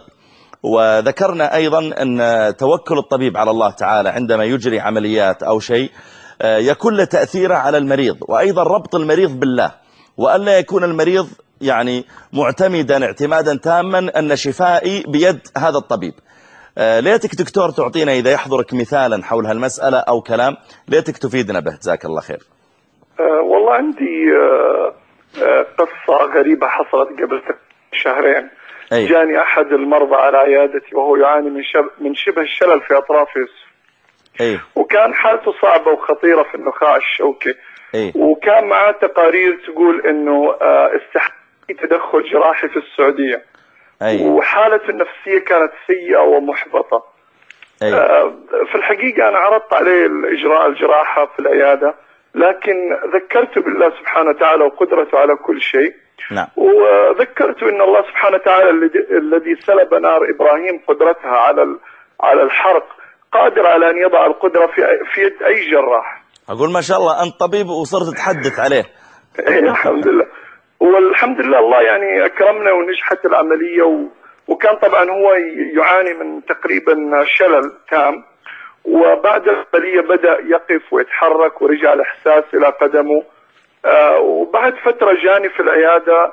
وذكرنا أيضا أن توكل الطبيب على الله تعالى عندما يجري عمليات أو شيء يكون له تأثيره على المريض، وأيضا ربط المريض بالله، وألا يكون المريض يعني معتمدا اعتمادا تاما أن شفائي بيد هذا الطبيب. ليتك دكتور تعطينا إذا يحضرك مثالا حول هالمسألة أو كلام ليتك تفيدنا به، جزاك الله خير. أه والله عندي أه أه قصة غريبة حصلت قبل شهرين. أي. جاني أحد المرضى على عيادتي وهو يعاني من شبه, من شبه الشلل في أطراف يوسف. أي. وكان حالته صعبة وخطيرة في النخاع الشوكي. أي. وكان معاه تقارير تقول إنه استحق تدخل جراحي في السعودية. أي. وحالته النفسية كانت سيئة ومحبطة. أي. في الحقيقة أنا عرضت عليه الإجراء الجراحة في العيادة، لكن ذكرته بالله سبحانه وتعالى وقدرته على كل شيء. نعم. وذكرته ان الله سبحانه وتعالى الذي سلب نار ابراهيم قدرتها على على الحرق قادر على ان يضع القدره في في يد اي جراح. اقول ما شاء الله انت طبيب وصرت تحدث عليه. ايه الحمد لله. والحمد لله الله يعني اكرمنا ونجحت العمليه و... وكان طبعا هو يعاني من تقريبا شلل تام، وبعد العمليه بدا يقف ويتحرك ورجع الاحساس الى قدمه. آه وبعد فترة جاني في العيادة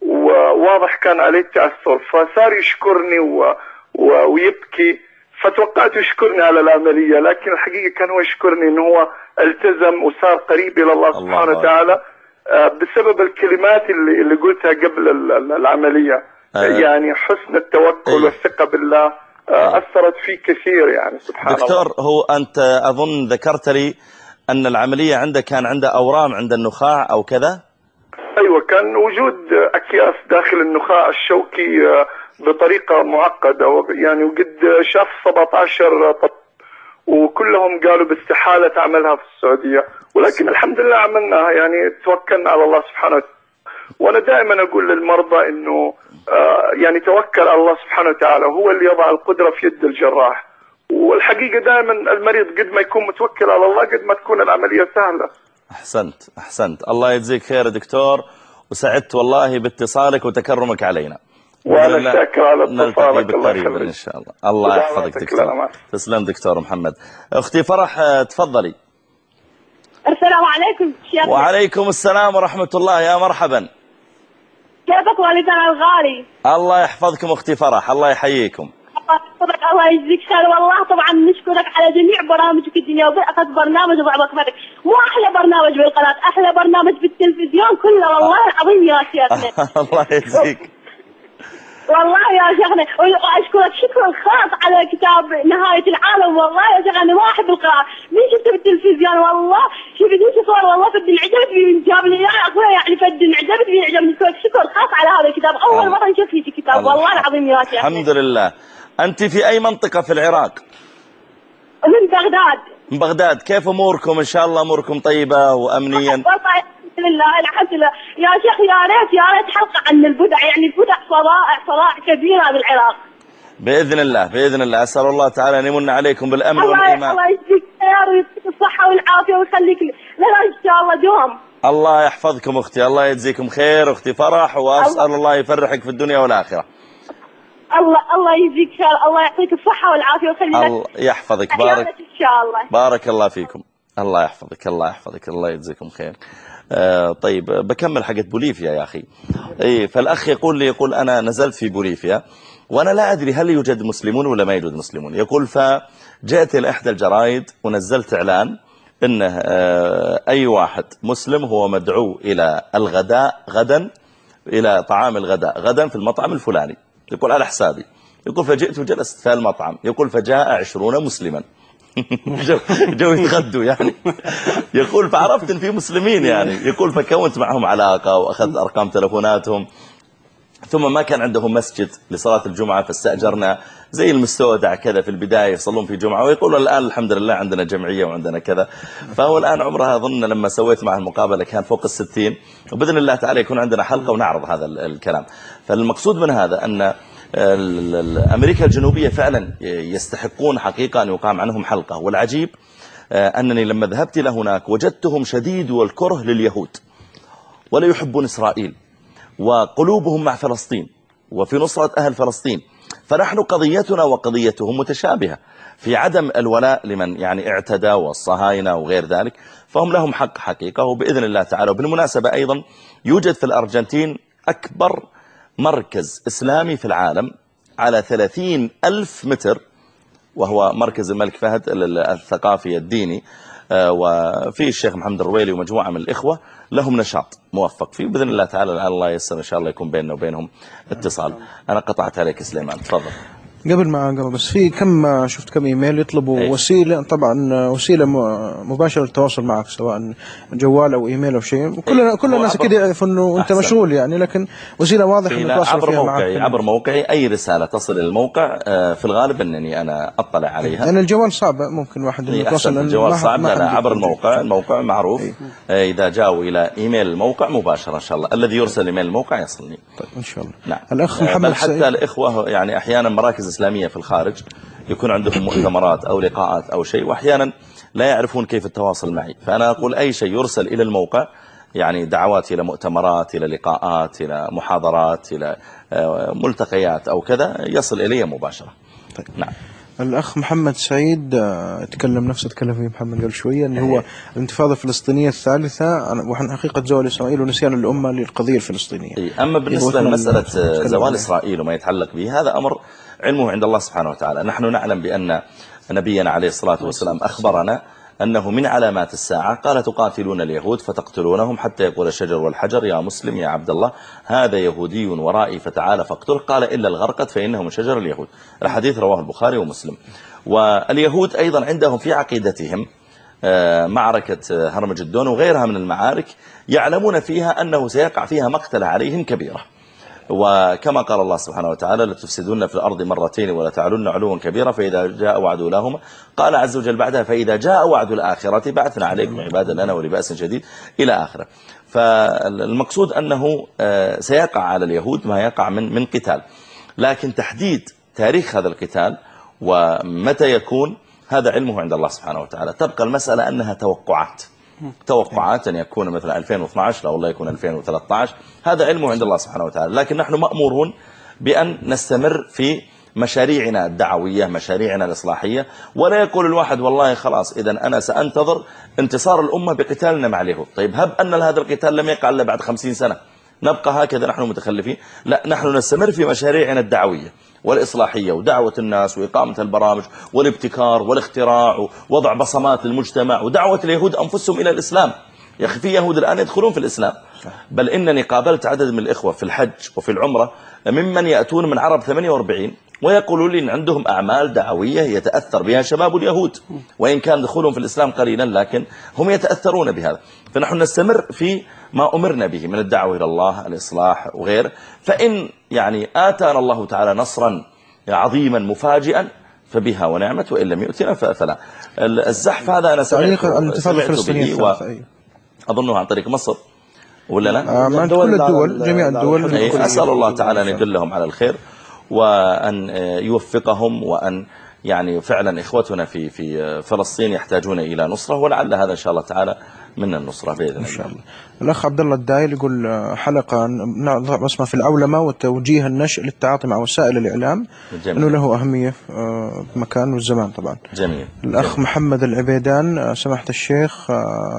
وواضح كان عليه التأثر، فصار يشكرني و... و... ويبكي، فتوقعت يشكرني على العملية، لكن الحقيقة كان هو يشكرني انه هو التزم وصار قريب الى الله سبحانه وتعالى آه بسبب الكلمات اللي, اللي قلتها قبل العملية. آه. يعني حسن التوكل آه. والثقة بالله آه أثرت فيه كثير يعني سبحان دكتور الله. دكتور هو أنت أظن ذكرت لي أن العملية عندك كان عنده أورام عند النخاع أو كذا؟ أيوة، كان وجود أكياس داخل النخاع الشوكي بطريقة معقدة، يعني وقد شاف سبعة عشر طب وكلهم قالوا باستحالة تعملها في السعودية، ولكن الحمد لله عملناها، يعني توكلنا على الله سبحانه وتعالى. وأنا دائما أقول للمرضى إنه يعني توكل على الله سبحانه وتعالى، هو اللي يضع القدرة في يد الجراح. والحقيقة دائما المريض قد ما يكون متوكل على الله قد ما تكون العملية سهلة. أحسنت أحسنت، الله يجزيك خير دكتور، وسعدت والله باتصالك وتكرمك علينا. وأنا شاكر على اتصالك، الله يخليك إن شاء الله. الله يحفظك دكتور. تسلم دكتور محمد. أختي فرح تفضلي. السلام عليكم شيخ. وعليكم السلام ورحمة الله، يا مرحبا. كيفك والدنا الغالي؟ الله يحفظكم أختي فرح، الله يحييكم. الله يجزيك خير، والله طبعا نشكرك على جميع برامجك الدنيا، وبأخذ برنامج وضع بكمتك، مو أحلى برنامج بالقناة، أحلى برنامج بالتلفزيون كله، والله العظيم يا شيخنا. الله يجزيك. والله يا شيخنا، وأشكرك شكرا خاص على كتاب نهاية العالم، والله يا شيخنا أنا ما أحب القراءة، من شفته بالتلفزيون والله شفت انت صور والله فد انعجبت بيه، جاب لي اياه اخويا يعني فد انعجبت بيه، عجبني شكرا خاص على هذا الكتاب، أول مرة نشوف فيه كتاب والله العظيم يا شيخنا. الحمد لله. أنت في أي منطقة في العراق؟ من بغداد. من بغداد، كيف أموركم؟ إن شاء الله أموركم طيبة وأمنيا؟ والله الحمد لله الحمد لله يا شيخ، يا ريت يا ريت حلقة عن البدع، يعني البدع صراع صراع كبيرة بالعراق. بإذن الله بإذن الله، أسأل الله تعالى أن يمن عليكم بالأمن والإيمان. الله يجزيك خير ويعطيك الصحة والعافية ويخليك لنا إن شاء الله دوم. الله يحفظكم أختي، الله يجزيكم خير أختي فرح، وأسأل الله, الله يفرحك في الدنيا والآخرة. الله الله يجزيك خير، الله يعطيك الصحة والعافية ويخليك. الله يحفظك، بارك إن شاء الله. بارك الله فيكم، الله يحفظك الله يحفظك، الله يجزيكم خير. آه طيب بكمل حقت بوليفيا يا أخي. إيه، فالأخ يقول لي يقول أنا نزلت في بوليفيا وأنا لا أدري هل يوجد مسلمون ولا ما يوجد مسلمون. يقول فجاءت إلى إحدى الجرائد ونزلت إعلان إنه آه أي واحد مسلم هو مدعو إلى الغداء غدا، إلى طعام الغداء غدا في المطعم الفلاني. يقول على حسابي. يقول فجئت وجلست في المطعم. يقول فجاء عشرون مسلما جو, جو يتغدوا يعني. يقول فعرفت ان في مسلمين يعني. يقول فكونت معهم علاقة واخذت ارقام تلفوناتهم، ثم ما كان عندهم مسجد لصلاة الجمعة فاستأجرنا زي المستودع كذا في البداية يصلون في جمعة، ويقولوا الآن الحمد لله عندنا جمعية وعندنا كذا. فهو الآن عمرها أظن لما سويت مع المقابلة كان فوق الستين، وبإذن الله تعالى يكون عندنا حلقة ونعرض هذا الكلام. فالمقصود من هذا أن أمريكا الجنوبية فعلا يستحقون حقيقة أن يقام عنهم حلقة. والعجيب أنني لما ذهبت إلى هناك وجدتهم شديد والكره لليهود ولا يحبون إسرائيل، وقلوبهم مع فلسطين وفي نصرة أهل فلسطين. فنحن قضيتنا وقضيتهم متشابهة، في عدم الولاء لمن يعني اعتدى والصهاينة وغير ذلك، فهم لهم حق حقيقة. وبإذن الله تعالى، وبالمناسبة أيضا يوجد في الأرجنتين أكبر مركز إسلامي في العالم على ثلاثين ألف متر، وهو مركز الملك فهد الثقافي الديني، وفي الشيخ محمد الرويلي ومجموعة من الإخوة لهم نشاط موفق فيه، بإذن الله تعالى لعل الله ييسر إن شاء الله يكون بيننا وبينهم اتصال. أنا قطعت عليك سليمان، تفضل. قبل ما قبل بس في كم شفت كم ايميل يطلبوا ايه؟ وسيله، طبعا وسيله مباشره للتواصل معك، سواء جوال او ايميل او شيء. كلنا ايه؟ كل الناس كده يعرفوا انه انت مشغول يعني، لكن وسيله واضحه نتواصل فيها معك. موقعي عبر موقعي اي رساله تصل الى الموقع في الغالب انني انا اطلع عليها، لان يعني الجوال صعب ممكن واحد يتواصل. الجوال صعب، لا لا عبر الموقع. الموقع معروف. ايه؟ اذا جاءوا الى ايميل الموقع مباشره ان شاء الله الذي يرسل ايميل الموقع يصلني. طيب ان شاء الله. نعم. الاخ محمد حتى سعيد. الاخوه يعني احيانا مراكز اسلاميه في الخارج يكون عندهم مؤتمرات أو لقاءات أو شيء، وأحيانا لا يعرفون كيف التواصل معي، فأنا أقول أي شيء يرسل إلى الموقع، يعني دعوات إلى مؤتمرات، إلى لقاءات، إلى محاضرات، إلى ملتقيات أو كذا، يصل إلي مباشرة. طيب. نعم. الأخ محمد سعيد تكلم نفسه تكلم فيه محمد قبل شوية، اللي هو الانتفاضة الفلسطينية الثالثة وعن حقيقة زوال إسرائيل ونسيان الأمة للقضية الفلسطينية. أما بالنسبة لمسألة زوال إسرائيل وما يتعلق به، هذا أمر علمه عند الله سبحانه وتعالى. نحن نعلم بأن نبينا عليه الصلاة والسلام أخبرنا أنه من علامات الساعة قال تقاتلون اليهود فتقتلونهم حتى يقول الشجر والحجر يا مسلم يا عبد الله هذا يهودي ورائي فتعال فاقتله، قال إلا الغرقد فإنه من شجر اليهود. الحديث رواه البخاري ومسلم. واليهود أيضا عندهم في عقيدتهم معركة هرمجدون وغيرها من المعارك يعلمون فيها أنه سيقع فيها مقتل عليهم كبيرة، وكما قال الله سبحانه وتعالى لتفسدون في الأرض مرتين ولا تعلن علوا كبيرا فإذا جاء وعد لهما قال عز وجل بعدها فإذا جاء وعد الآخرة بعثنا عليكم عبادا لنا ولي بأس شديد إلى آخره. فالمقصود أنه سيقع على اليهود ما يقع من من قتال، لكن تحديد تاريخ هذا القتال ومتى يكون هذا علمه عند الله سبحانه وتعالى. تبقى المسألة أنها توقعات توقعات أن يكون مثلا ألفين واثني عشر لا والله يكون ألفين وثلاثة عشر، هذا علمه عند الله سبحانه وتعالى. لكن نحن مأمورون بأن نستمر في مشاريعنا الدعوية مشاريعنا الإصلاحية، ولا يقول الواحد والله خلاص إذا أنا سأنتظر انتصار الأمة بقتالنا مع اليهود. طيب هب أن هذا القتال لم يقع إلا بعد خمسين سنة، نبقى هكذا نحن متخلفين؟ لا، نحن نستمر في مشاريعنا الدعوية والإصلاحية ودعوة الناس وإقامة البرامج والابتكار والاختراع ووضع بصمات للمجتمع ودعوة اليهود أنفسهم إلى الإسلام. يا أخي في يهود الآن يدخلون في الإسلام، بل إنني قابلت عدد من الإخوة في الحج وفي العمرة ممن يأتون من عرب ثمانية وأربعين ويقولون لي إن عندهم أعمال دعوية يتأثر بها شباب اليهود، وإن كان دخولهم في الإسلام قليلا لكن هم يتأثرون بهذا. فنحن نستمر في ما أمرنا به من الدعوة إلى الله الإصلاح وغيره. فإن يعني آتانا الله تعالى نصرا عظيما مفاجئا فبها ونعمت، وإن لم يؤتنا فلا. الزحف هذا أنا سمعت به وأظنه عن طريق مصر ولا لا؟ آه كل الدول جميع الدول. أسأل الله تعالى أن يدلهم على الخير وأن يوفقهم، وأن يعني فعلا إخوتنا في في فلسطين يحتاجون إلى نصرة، ولعل هذا إن شاء الله تعالى من النصرة بإذن الله إن شاء الله. الأخ عبد الله الدايل يقول حلقة نضع اسمها في العولمة وتوجيه النشء للتعاطي مع وسائل الإعلام، جميل. أنه له أهمية في مكان والزمان طبعا. جميل. الأخ جميل. محمد العبيدان سماحة الشيخ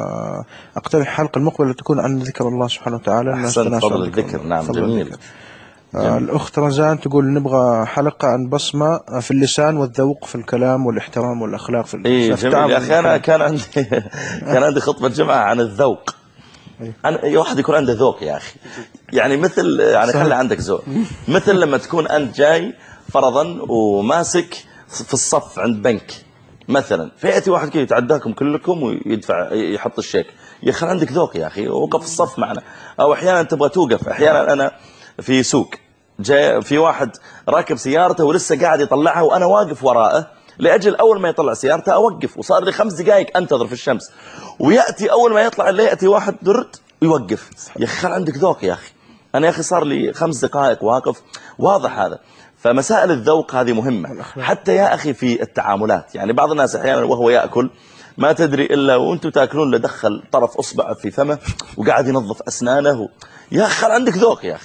أقترح الحلقة المقبلة تكون عن ذكر الله سبحانه وتعالى. أحسن، فضل الذكر. نعم جميل. الذكر. الأخت رزان تقول نبغى حلقة عن بصمة في اللسان والذوق في الكلام والاحترام والأخلاق في إيه جميل يا أخي. أنا كان عندي كان عندي خطبة جمعة عن الذوق. أنا واحد يكون عنده ذوق يا أخي، يعني مثل يعني خلي عندك ذوق، مثل لما تكون أنت جاي فرضا وماسك في الصف عند بنك مثلا، فيأتي واحد كي يتعداكم كلكم ويدفع يحط الشيك، يا أخي عندك ذوق يا أخي، وقف الصف معنا. أو أحيانا تبغى توقف، أحيانا أنا في سوق جاي في واحد راكب سيارته ولسه قاعد يطلعها وأنا واقف وراءه لأجل أول ما يطلع سيارته أوقف، وصار لي خمس دقائق أنتظر في الشمس، ويأتي أول ما يطلع اللي يأتي واحد درد ويوقف. يا أخي عندك ذوق يا أخي. أنا يا أخي صار لي خمس دقائق واقف، واضح هذا. فمسائل الذوق هذه مهمة حتى يا أخي في التعاملات. يعني بعض الناس أحيانا وهو يأكل ما تدري إلا وأنتم تأكلون لدخل طرف أصبع في فمه وقاعد ينظف أسنانه. يا أخي عندك ذوق يا أخي.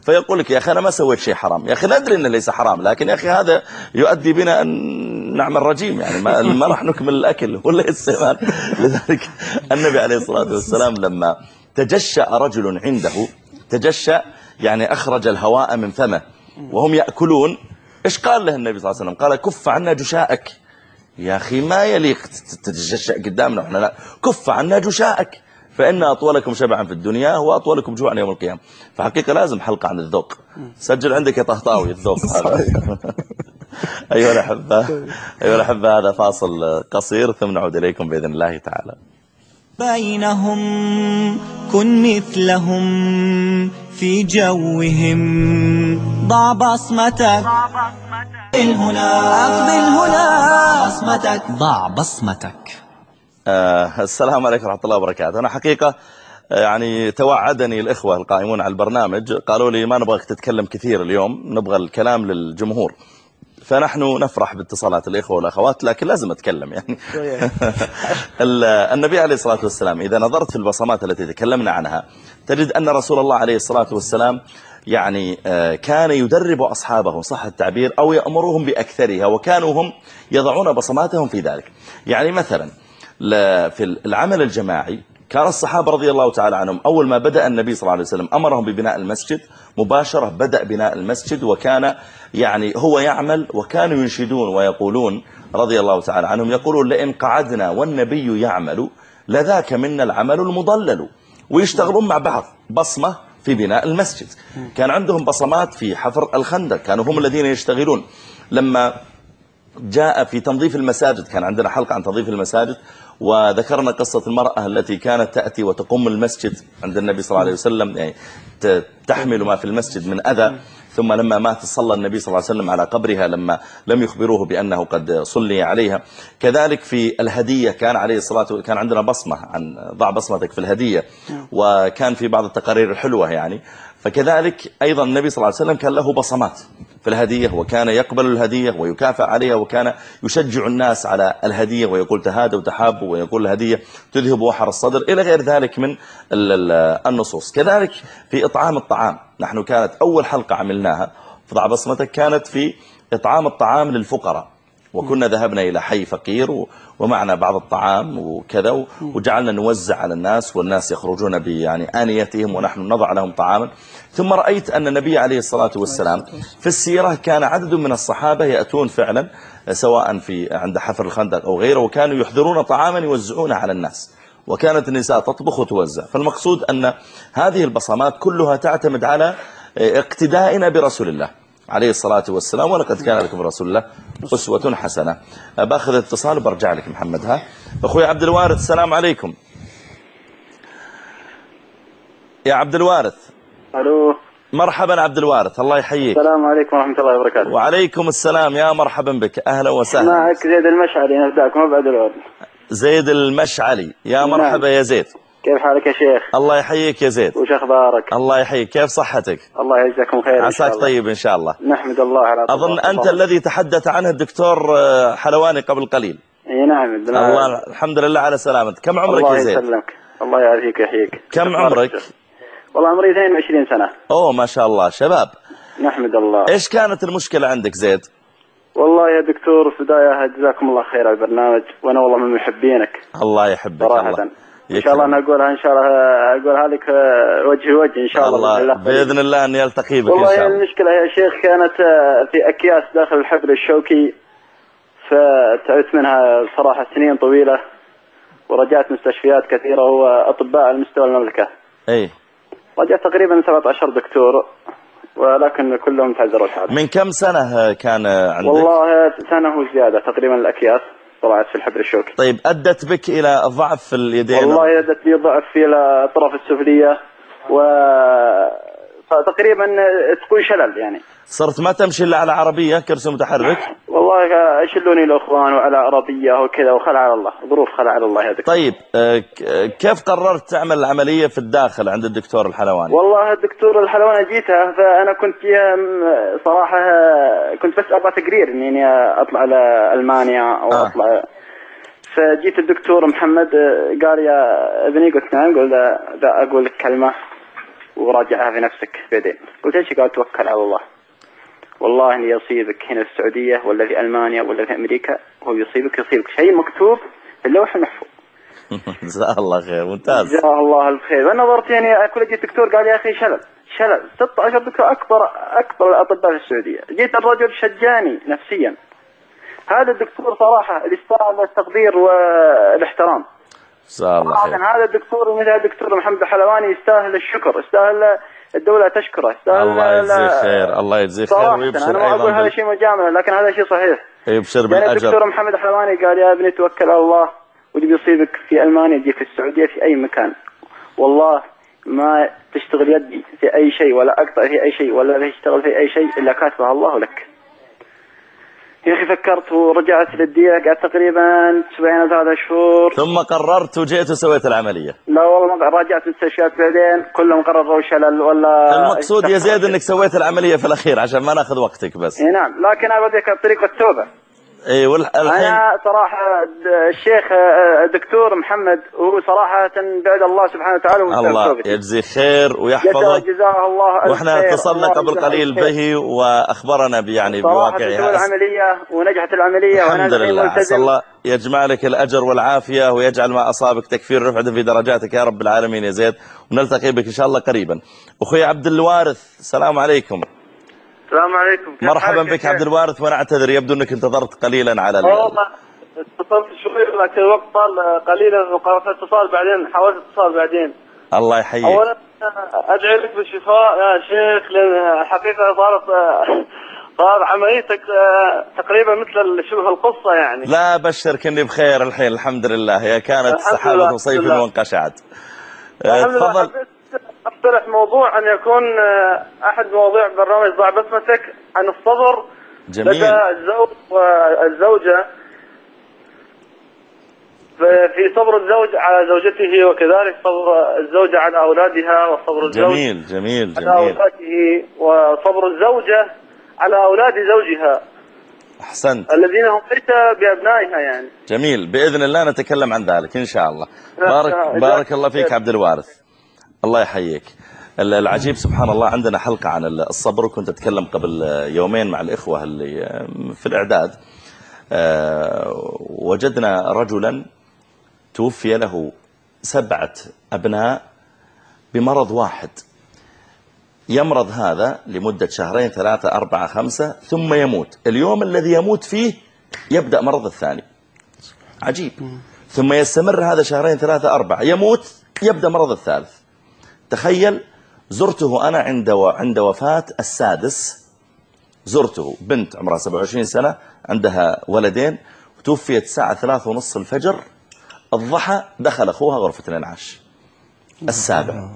فيقول لك يا أخي أنا ما سويت شيء حرام، يا أخي ندري أنه ليس حرام، لكن يا أخي هذا يؤدي بنا أن نعمل رجيم، يعني ما, ما راح نكمل الأكل ولا السمان. لذلك النبي عليه الصلاة والسلام لما تجشأ رجل عنده، تجشأ يعني أخرج الهواء من فمه وهم يأكلون، إيش قال له النبي صلى الله عليه وسلم؟ قال كف عنا جشاءك. يا أخي ما يليق تتجشأ قدامنا وإحنا لا، كف عنا جشاءك فإن أطولكم شبعا في الدنيا وأطولكم جوعا يوم القيامة. فحقيقة لازم حلقة عن الذوق، سجل عندك يا طهطاوي الذوق هذا. أيها الأحبة، أيها الأحبة، هذا فاصل قصير ثم نعود إليكم بإذن الله تعالى. بينهم كن مثلهم في جوهم، ضع بصمتك الهنا، أقبل هنا بصمتك، ضع بصمتك. آه السلام عليكم ورحمة الله وبركاته. أنا حقيقة يعني توعدني الإخوة القائمون على البرنامج، قالوا لي ما نبغاك تتكلم كثير اليوم، نبغى الكلام للجمهور. فنحن نفرح باتصالات الإخوة والأخوات، لكن لازم أتكلم يعني. النبي عليه الصلاة والسلام إذا نظرت في البصمات التي تكلمنا عنها تجد أن رسول الله عليه الصلاة والسلام يعني كان يدرب أصحابه صح التعبير أو يأمرهم بأكثرها، وكانوا هم يضعون بصماتهم في ذلك. يعني مثلا في العمل الجماعي كان الصحابة رضي الله تعالى عنهم أول ما بدأ النبي صلى الله عليه وسلم أمرهم ببناء المسجد مباشرة بدأ بناء المسجد، وكان يعني هو يعمل، وكانوا ينشدون ويقولون رضي الله تعالى عنهم، يقولون لئن قعدنا والنبي يعمل لذاك منا العمل المضلل. ويشتغلون مع بعض بصمة في بناء المسجد. كان عندهم بصمات في حفر الخندق، كانوا هم الذين يشتغلون. لما جاء في تنظيف المساجد كان عندنا حلقة عن تنظيف المساجد، وذكرنا قصة المرأة التي كانت تأتي وتقوم المسجد عند النبي صلى الله عليه وسلم، يعني تحمل ما في المسجد من أذى، ثم لما مات صلى النبي صلى الله عليه وسلم على قبرها لما لم يخبروه بأنه قد صلي عليها. كذلك في الهدية كان عليه الصلاة كان عندنا بصمة عن ضع بصمتك في الهدية، وكان في بعض التقارير الحلوة يعني. فكذلك أيضا النبي صلى الله عليه وسلم كان له بصمات في الهدية، وكان يقبل الهدية ويكافئ عليها، وكان يشجع الناس على الهدية ويقول تهادوا وتحابوا، ويقول الهدية تذهب وحر الصدر إلى غير ذلك من النصوص. كذلك في إطعام الطعام، نحن كانت أول حلقة عملناها في ضع بصمتك كانت في إطعام الطعام للفقراء، وكنا ذهبنا إلى حي فقير ومعنا بعض الطعام وكذا، وجعلنا نوزع على الناس، والناس يخرجون يعني آنيتهم ونحن نضع لهم طعاما. ثم رأيت أن النبي عليه الصلاة والسلام في السيرة كان عدد من الصحابة يأتون فعلا سواء في عند حفر الخندق أو غيره، وكانوا يحضرون طعاما يوزعونه على الناس، وكانت النساء تطبخ وتوزع. فالمقصود أن هذه البصمات كلها تعتمد على اقتدائنا برسول الله عليه الصلاة والسلام، ولقد كان لكم رسول الله أسوة حسنة. باخذ اتصال وبرجع لك محمد. ها أخوي عبد الوارث، السلام عليكم يا عبد الوارث. ألو، مرحبا عبد الوارث، الله يحييك. السلام عليكم ورحمة الله وبركاته. وعليكم السلام، يا مرحبا بك، أهلا وسهلا. معك زيد المشعلي، نبدأكم أبعد العود. زيد المشعلي، يا مرحبا يا زيد. كيف حالك يا شيخ؟ الله يحييك يا زيد. وش أخبارك؟ الله يحييك، كيف صحتك؟ الله يجزاكم خير. عساك طيب إن شاء الله. نحمد الله على طبعا. أظن أنت الذي تحدث عنه الدكتور حلواني قبل قليل. اي نعم. الله الحمد لله على سلامتك. كم عمرك يا زيد؟ الله يسلمك، الله يعافيك ويحييك. كم عمرك؟ والله عمري اثنين وعشرين سنة. أوه ما شاء الله، شباب. نحمد الله. إيش كانت المشكلة عندك زيد؟ والله يا دكتور في بداية جزاكم الله خير على البرنامج، وأنا والله من محبينك. الله يحبك صراحة. الله. إن شاء الله أنا أقولها إن شاء الله أقولها لك وجه لوجه إن شاء الله. الله بإذن الله أن يلتقي بك إن شاء الله. والله المشكلة يا شيخ كانت في أكياس داخل الحبل الشوكي، فتعبت منها صراحة سنين طويلة، ورجعت مستشفيات كثيرة وأطباء على مستوى المملكة. أي. رجعت تقريبا سبعة عشر دكتور، ولكن كلهم تعذروا الحال. من كم سنة كان عندك؟ والله سنة وزيادة تقريبا الأكياس طلعت في الحبل الشوكي. طيب أدت بك إلى ضعف في اليدين؟ والله أدت لي ضعف في الأطراف السفلية، و فتقريبا تكون شلل يعني. صرت ما تمشي إلا على عربية كرسي متحرك؟ والله يشلوني الأخوان وعلى عربية وكذا، وخلع على الله، ظروف خلع على الله يا دكتور. طيب كيف قررت تعمل العملية في الداخل عند الدكتور الحلواني؟ والله الدكتور الحلواني جيتها، فأنا كنت صراحة كنت بس أبغى تقرير إني أطلع على ألمانيا أو آه. أطلع. فجيت الدكتور محمد قال يا ابني، قلت نعم، قال ذا أقول لك كلمة. وراجعها في نفسك بعدين. قلت ايش؟ قال توكل على الله، والله اللي يصيبك هنا في السعودية ولا في ألمانيا ولا في أمريكا هو يصيبك يصيبك شيء مكتوب في اللوح المحفوظ. جزاه الله خير. ممتاز. جزاه الله الخير. وانا نظرت يعني كل جيت دكتور قال يا اخي شلل شلل ستة عشر دكتور اكبر اكبر الاطباء في السعوديه. جيت الرجل شجاني نفسيا. هذا الدكتور صراحه اللي يستاهل التقدير والاحترام. جزاه الله خير. هذا الدكتور مثل الدكتور محمد الحلواني يستاهل الشكر، يستاهل الدولة تشكره، يستاهل. الله يجزيه خير، الله يجزيه خير ويبشر. انا ما اقول هذا شيء مجامله لكن هذا شيء صحيح. يبشر يعني بالاجر. الدكتور محمد الحلواني قال يا ابني توكل على الله، واللي بيصيبك في ألمانيا يجيك في السعودية في أي مكان. والله ما تشتغل يدي في أي شيء ولا أقطع في أي شيء ولا تشتغل في أي شيء إلا كاتبها الله لك. يا أخي فكرت ورجعت للدية، قعدت تقريبا أسبوعين أو ثلاثة شهور. ثم قررت وجئت وسويت العملية؟ لا والله ما راجعت المستشفيات بعدين كلهم قرروا شلل ولا. المقصود يا زيد أنك سويت العملية في الأخير عشان ما ناخذ وقتك بس. إيه نعم، لكن أنا بديك طريقة التوبة. اي والحين انا صراحه الشيخ الدكتور محمد هو صراحه بعد الله سبحانه وتعالى. الله يجزيه خير ويحفظه. جزاه الله. واحنا اتصلنا قبل قليل به واخبرنا يعني بواقعها العمليه ونجحت العمليه. الحمد لله. اسال الله يجمع لك الاجر والعافيه ويجعل ما اصابك تكفير رفعه في درجاتك يا رب العالمين يا زيد، ونلتقي بك ان شاء الله قريبا. اخوي عبد الوارث السلام عليكم. السلام عليكم. مرحبا بك عبد الوارث، وانا اعتذر يبدو انك انتظرت قليلا على والله اتصلت شوي لكن الوقت طال قليلا وقررت اتصال بعدين حاولت اتصال بعدين. الله يحييك. اولا ادعي لك بالشفاء يا شيخ، لان الحقيقه صارت صار عمليتك تقريبا مثل شبه القصه يعني. لا بشرك اني بخير الحين الحمد لله، هي كانت سحابه صيف وانقشعت. تفضل. اقترح موضوع أن يكون أحد مواضيع برنامج ضع بصمتك عن الصبر. جميل. لدى الزوج والزوجة، في صبر الزوج على زوجته وكذلك صبر الزوجة على أولادها، وصبر الزوج جميل جميل جميل على أولاده، وصبر الزوجة على أولاد زوجها. أحسنت. الذين هم ليس بأبنائها يعني. جميل، بإذن الله نتكلم عن ذلك إن شاء الله. بارك, بارك الله فيك عبد الوارث، الله يحييك. العجيب سبحان الله عندنا حلقة عن الصبر، وكنت أتكلم قبل يومين مع الإخوة اللي في الإعداد. وجدنا رجلا توفي له سبعة أبناء بمرض واحد، يمرض هذا لمدة شهرين ثلاثة أربعة خمسة ثم يموت. اليوم الذي يموت فيه يبدأ مرض الثاني. عجيب. ثم يستمر هذا شهرين ثلاثة أربعة، يموت يبدأ مرض الثالث. تخيل، زرته أنا عند عند وفاة السادس، زرته بنت عمرها سبعة وعشرين سنة عندها ولدين، وتوفيت الساعة ثلاثة ونص الفجر. الضحى دخل أخوها غرفة الانعاش. السابع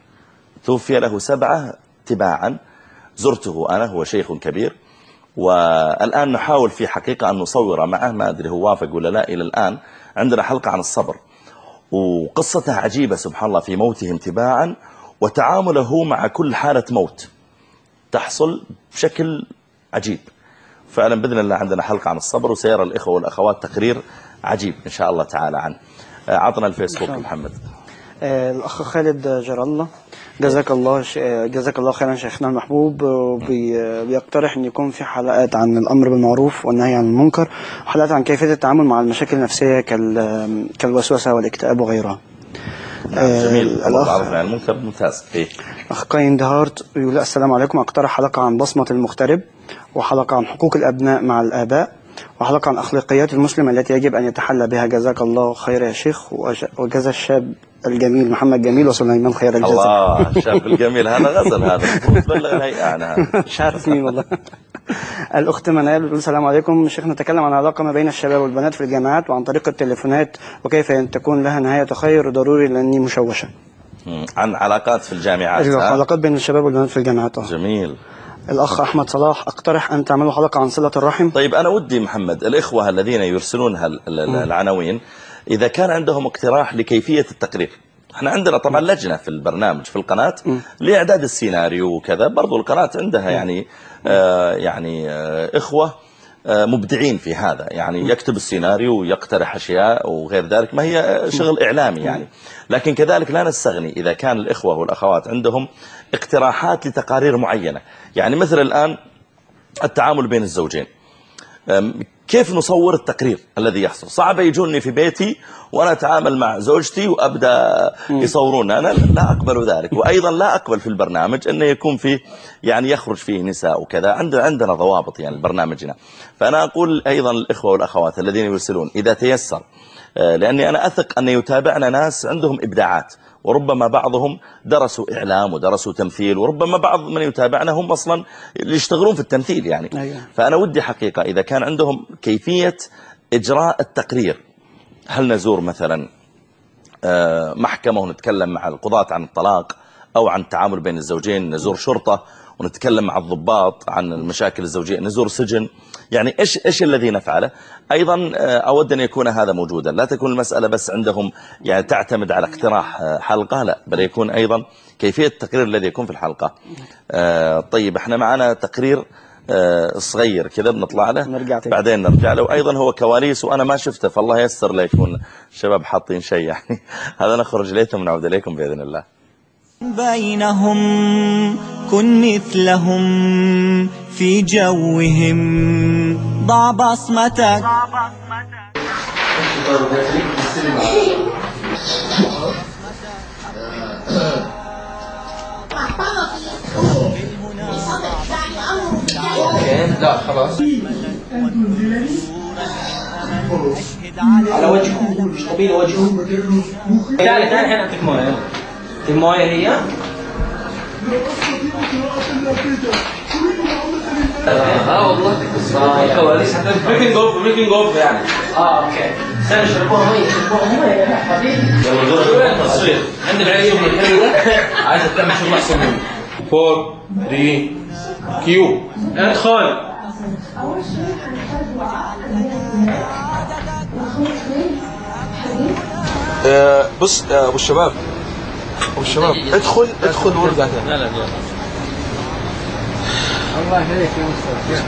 توفي له سبعة تباعا. زرته أنا، هو شيخ كبير، والآن نحاول في حقيقة أن نصور معه، ما أدري هو وافق ولا لا إلى الآن. عندنا حلقة عن الصبر، وقصته عجيبة سبحان الله في موتهم تباعا، وتعامله مع كل حالة موت تحصل بشكل عجيب فعلا. بإذن الله عندنا حلقة عن الصبر، وسيرى الإخوة والأخوات تقرير عجيب إن شاء الله تعالى عنه. عطنا الفيسبوك محمد. آه الأخ خالد جر الله، جزاك الله جزاك الله خيرا شيخنا المحبوب، وبيقترح أن يكون في حلقات عن الأمر بالمعروف والنهي عن المنكر، وحلقات عن كيفية التعامل مع المشاكل النفسية كالوسوسة والاكتئاب وغيرها. جميل. الأخ عن المنكر ممتاز. إيه؟ أخ كايند هارت يقول السلام عليكم، أقترح حلقة عن بصمة المغترب، وحلقة عن حقوق الأبناء مع الآباء، وحلقة عن أخلاقيات المسلم التي يجب أن يتحلى بها. جزاك الله خير يا شيخ، وجزا الشاب الجميل محمد جميل وسليمان خير الجزاء. الله، الشاب الجميل هذا غزل، هذا بلغ الهيئة عنها. مش عارف مين والله. الأخت منال بتقول السلام عليكم شيخ، نتكلم عن العلاقة ما بين الشباب والبنات في الجامعات وعن طريق التليفونات، وكيف أن تكون لها نهاية خير ضروري لأني مشوشة. عن علاقات في الجامعات. أيوة، علاقات بين الشباب والبنات في الجامعات. جميل. الأخ أحمد صلاح، أقترح أن تعملوا حلقة عن صلة الرحم. طيب أنا ودي محمد الإخوة الذين يرسلون العناوين إذا كان عندهم اقتراح لكيفية التقرير. احنا عندنا طبعا لجنة في البرنامج في القناة لإعداد السيناريو وكذا، برضو القناة عندها يعني آه يعني آه إخوة مبدعين في هذا، يعني يكتب السيناريو ويقترح أشياء وغير ذلك، ما هي شغل إعلامي يعني. لكن كذلك لا نستغني إذا كان الإخوة والأخوات عندهم اقتراحات لتقارير معينة، يعني مثل الآن التعامل بين الزوجين، كيف نصور التقرير الذي يحصل؟ صعب يجوني في بيتي وأنا أتعامل مع زوجتي وأبدأ يصورون، أنا لا أقبل ذلك. وأيضا لا أقبل في البرنامج أنه يكون فيه يعني يخرج فيه نساء وكذا، عندنا عندنا ضوابط يعني برنامجنا. فأنا أقول أيضا الإخوة والأخوات الذين يرسلون إذا تيسر، لأني أنا أثق أن يتابعنا ناس عندهم إبداعات، وربما بعضهم درسوا إعلام ودرسوا تمثيل، وربما بعض من يتابعنا هم أصلا يشتغلون في التمثيل يعني. أيوة. فأنا ودي حقيقة إذا كان عندهم كيفية إجراء التقرير، هل نزور مثلا محكمة ونتكلم مع القضاة عن الطلاق أو عن التعامل بين الزوجين، نزور شرطة ونتكلم مع الضباط عن المشاكل الزوجية، نزور سجن، يعني إيش إيش الذي نفعله. أيضا أود أن يكون هذا موجودا، لا تكون المسألة بس عندهم يعني تعتمد على اقتراح حلقة، لا، بل يكون أيضا كيفية التقرير الذي يكون في الحلقة. طيب احنا معنا تقرير صغير كذا بنطلع له نرجع بعدين نرجع له، وأيضا هو كواليس وأنا ما شفته، فالله يسر لا يكون الشباب حاطين شيء يعني. هذا نخرج إليه ثم نعود إليكم بإذن الله. بينهم كن مثلهم في جوهم، ضع بصمتك. لا خلاص على وجهه، مش طبيعي وجهه. تعال تعال الحين اعطيك مويه، المويه هي اه والله كواليس حتى بريكنج اوف بريكنج اوف يعني. اه اوكي استنى شربوها ميه شربوها ميه يا حبيبي. يلا دور التصوير عند العيال يوم الحلو ده عايز تعمل شغل احسن منه. أربعة ثلاثة كيو ادخل. آه بص يا ابو الشباب، ابو الشباب ادخل ادخل وارجع ثاني. لا لا لا الله يهديك يا مصطفى.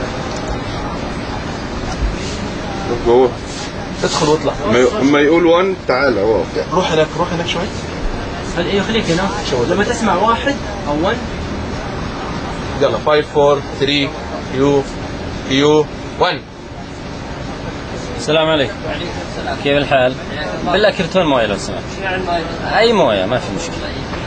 جوه ادخل واطلع. اما يقول واحد تعال اهو. روح هناك روح هناك شوي. ايوه خليك هنا لما تسمع واحد او واحد. يلا خمسة أربعة ثلاثة كيو كيو واحد. السلام عليكم. كيف الحال؟ بالله كرتون مويه لو سمحت. اي مويه ما في مشكله.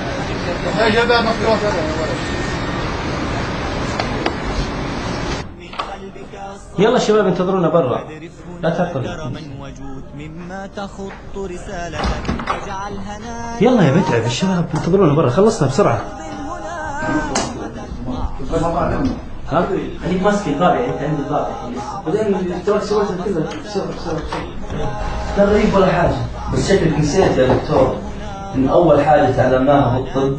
يلا شباب انتظرونا برا لا تعطلوا. يلا يا متعب الشباب انتظرونا برا، خلصنا بسرعه. ها؟ خليك ماسك الطابع، انت عندي الطابع بعدين تروح سويت كذا بسرعه بسرعه. لا غريب ولا حاجه، بس شكلك نسيت يا دكتور ان اول حاجه تعلمناها بالطب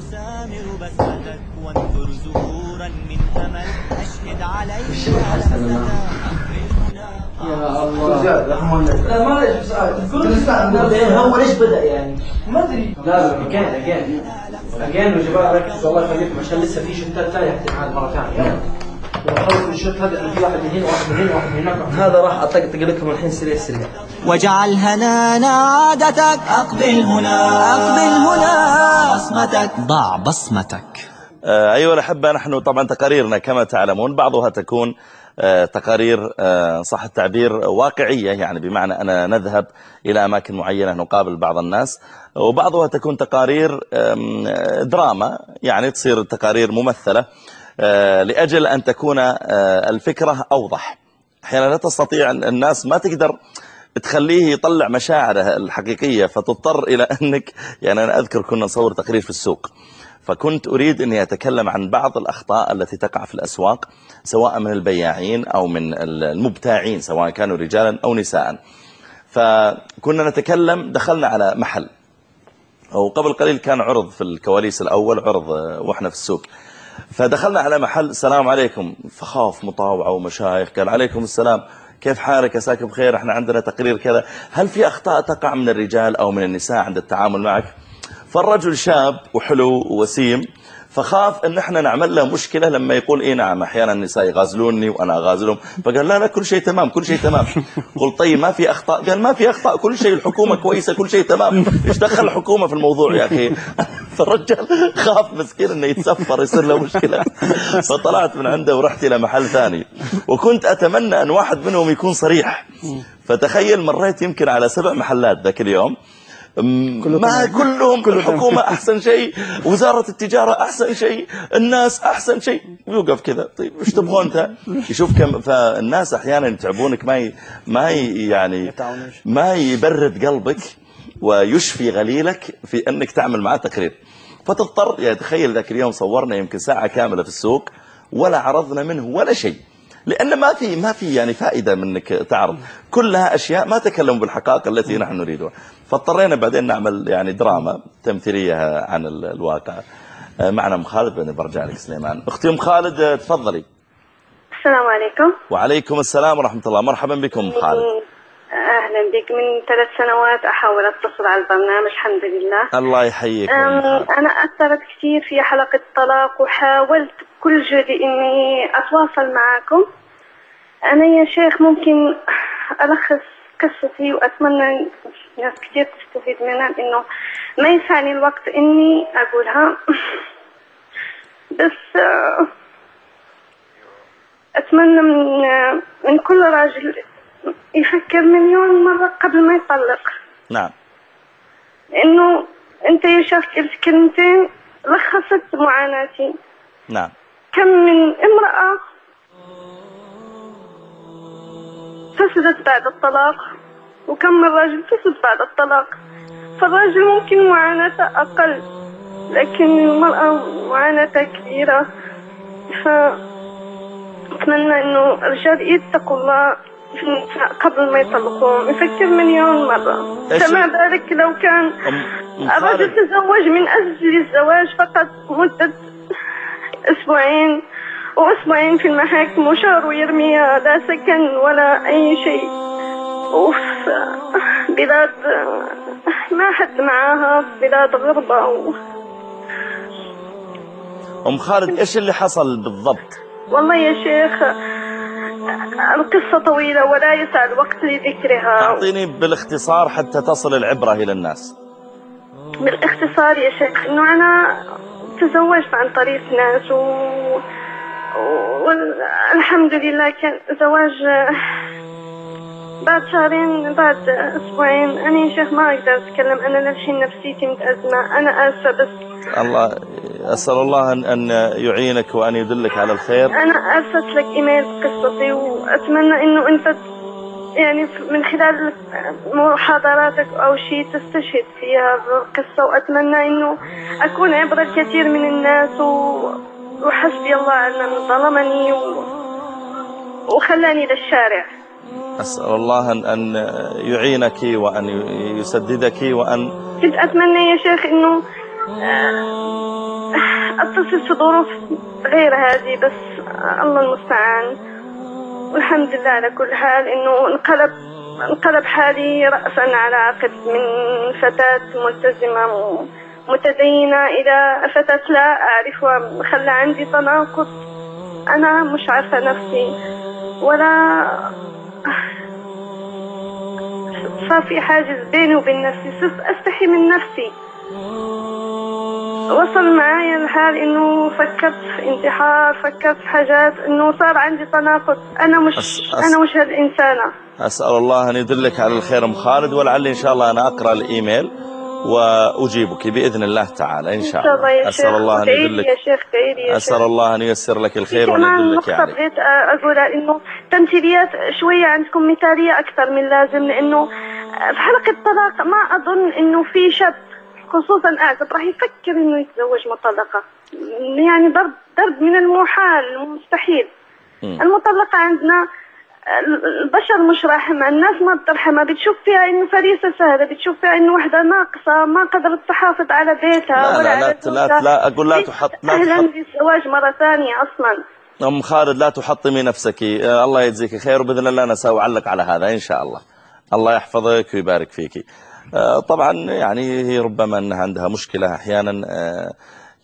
وش الحاجه تعلمناها؟ يا الله لا ما ليش بس هو ليش بدأ يعني ما ادري. لا اجين اجين اجين يا جماعه ركزوا الله يخليكم عشان لسه في شوتات ثانيه حتنعاد مره ثانيه. خلص من الشوط هذا في واحد من هنا واحد من هنا واحد من هناك، هذا راح اطقطق لكم الحين سريع سريع. واجعل هنانا عادتك، اقبل هنا اقبل هنا بصمتك، ضع بصمتك. آه ايها الاحبه، نحن طبعا تقاريرنا كما تعلمون بعضها تكون آه تقارير آه صح التعبير واقعيه، يعني بمعنى أنا نذهب الى اماكن معينه نقابل بعض الناس، وبعضها تكون تقارير دراما، يعني تصير تقارير ممثله لأجل أن تكون الفكرة أوضح. أحيانا لا تستطيع الناس ما تقدر تخليه يطلع مشاعره الحقيقية، فتضطر إلى أنك يعني أنا أذكر كنا نصور تقرير في السوق، فكنت أريد أني أتكلم عن بعض الأخطاء التي تقع في الأسواق سواء من البياعين أو من المبتاعين سواء كانوا رجالا أو نساء. فكنا نتكلم، دخلنا على محل وقبل قليل كان عرض في الكواليس الأول، عرض وإحنا في السوق، فدخلنا على محل السلام عليكم، فخاف مطاوعة ومشايخ، قال عليكم السلام كيف حالك أساك بخير، احنا عندنا تقرير كذا، هل في أخطاء تقع من الرجال أو من النساء عند التعامل معك؟ فالرجل شاب وحلو ووسيم فخاف ان احنا نعمل له مشكلة لما يقول ايه نعم احيانا النساء يغازلوني وانا اغازلهم، فقال لا لا كل شيء تمام كل شيء تمام. قلت طيب ما في اخطاء؟ قال ما في اخطاء، كل شيء الحكومة كويسة كل شيء تمام. ايش دخل الحكومة في الموضوع يا اخي؟ فالرجال خاف مسكين انه يتسفر يصير له مشكلة. فطلعت من عنده ورحت الى محل ثاني، وكنت اتمنى ان واحد منهم يكون صريح. فتخيل مريت يمكن على سبع محلات ذاك اليوم، ما كلهم الحكومة أحسن شيء، وزارة التجارة أحسن شيء، الناس أحسن شيء. يوقف كذا طيب إيش تبغون أنت؟ يشوف كم. فالناس أحيانا يتعبونك، ما ي... ما ي... يعني ما يبرد قلبك ويشفي غليلك في أنك تعمل معاه تقرير. فتضطر يعني تخيل ذاك اليوم صورنا يمكن ساعة كاملة في السوق ولا عرضنا منه ولا شيء، لأن ما في ما في يعني فائدة منك تعرض، كلها أشياء ما تكلم بالحقائق التي نحن نريدها. فاضطرينا بعدين نعمل يعني دراما تمثيلية عن الواقع. معنا أم خالد، بعدين برجع لك سليمان. أختي أم خالد تفضلي. السلام عليكم. وعليكم السلام ورحمة الله، مرحبا بكم أم خالد. أهلا بك. من ثلاث سنوات أحاول أتصل على البرنامج، الحمد لله. الله يحييك. أنا أثرت كثير في حلقة الطلاق وحاولت كل جهدي إني أتواصل معكم. أنا يا شيخ ممكن ألخص قصتي وأتمنى ناس كثير تستفيد منها، إنه ما يسعني الوقت إني أقولها، بس أتمنى من من كل راجل يفكر مليون مرة قبل ما يطلق. نعم. إنه أنت يا شيخ قلت كلمتين لخصت معاناتي. نعم. كم من امرأة فسدت بعد الطلاق، وكم من راجل فسد بعد الطلاق. فالراجل ممكن معاناته أقل، لكن المرأة معاناتها كبيرة. فأتمنى إنه الرجال يتقوا الله قبل ما يطلقون، يفكر مليون مرة. فما بالك لو كان الرجل تزوج من أجل الزواج فقط مدة أسبوعين وأسبوعين في المحاكم وشهر ويرميها، لا سكن ولا أي شيء، وفي بلاد ما حد معاها، بلاد غربة و... أم خالد إيش اللي حصل بالضبط؟ والله يا شيخ القصة طويلة ولا يسع الوقت لذكرها. أعطيني بالاختصار حتى تصل العبرة إلى الناس. بالاختصار يا شيخ إنه أنا تزوجت عن طريق ناس و... والحمد لله كان زواج بعد شهرين بعد أسبوعين. أنا يا شيخ ما أقدر أتكلم، أنا للحين نفسيتي متأزمة، أنا آسفة. بس الله أسأل الله أن يعينك وأن يدلك على الخير. أنا أرسلت لك إيميل قصتي، وأتمنى إنه أنت يعني من خلال محاضراتك أو شيء تستشهد فيها القصة، وأتمنى إنه أكون عبرة كثير من الناس و... وحسبي الله على من ظلمني و... وخلاني للشارع. أسأل الله أن يعينك وأن يسددك وأن كنت أتمنى يا شيخ إنه أتصل في ظروف غير هذه، بس الله المستعان. والحمد لله على كل حال إنه انقلب انقلب حالي رأسا على عقب، من فتاة ملتزمة متدينة إلى فتاة لا أعرفها. خلى عندي تناقض، أنا مش عارفة نفسي ولا صار في حاجز بيني وبين نفسي، صرت أستحي من نفسي. وصل معايا الحال إنه فكرت في انتحار، فكرت في حاجات، إنه صار عندي تناقض. أنا مش أس أس أنا مش هالإنسانة. أسأل الله أن يدلك على الخير أم خالد، ولعل إن شاء الله أنا أقرأ الإيميل وأجيبك بإذن الله تعالى إن شاء الله. أسأل الله أن يدلك يا شيخ يا أسأل الله أن ييسر لك الخير وأن يدلك عليه. بغيت أقولها إنه تمثيليات شوية عندكم مثالية أكثر من لازم، لأنه في حلقة الطلاق ما أظن إنه في شاب خصوصا أعزب راح يفكر إنه يتزوج مطلقة. يعني ضرب ضرب من المحال المستحيل. م. المطلقة عندنا البشر مش رحمة، الناس ما بترحمها، بتشوف فيها إنه فريسة سهلة، بتشوف فيها إنه وحدة ناقصة ما قدرت تحافظ على بيتها لا ولا لا على لا, لا, لا أقول لا تحط لا أهلا بالزواج مرة ثانية أصلا. أم خالد لا تحطمي نفسك، الله يجزيك خير، وبإذن الله أنا سأعلق على هذا إن شاء الله. الله يحفظك ويبارك فيك. طبعا يعني هي ربما أنها عندها مشكلة أحيانا،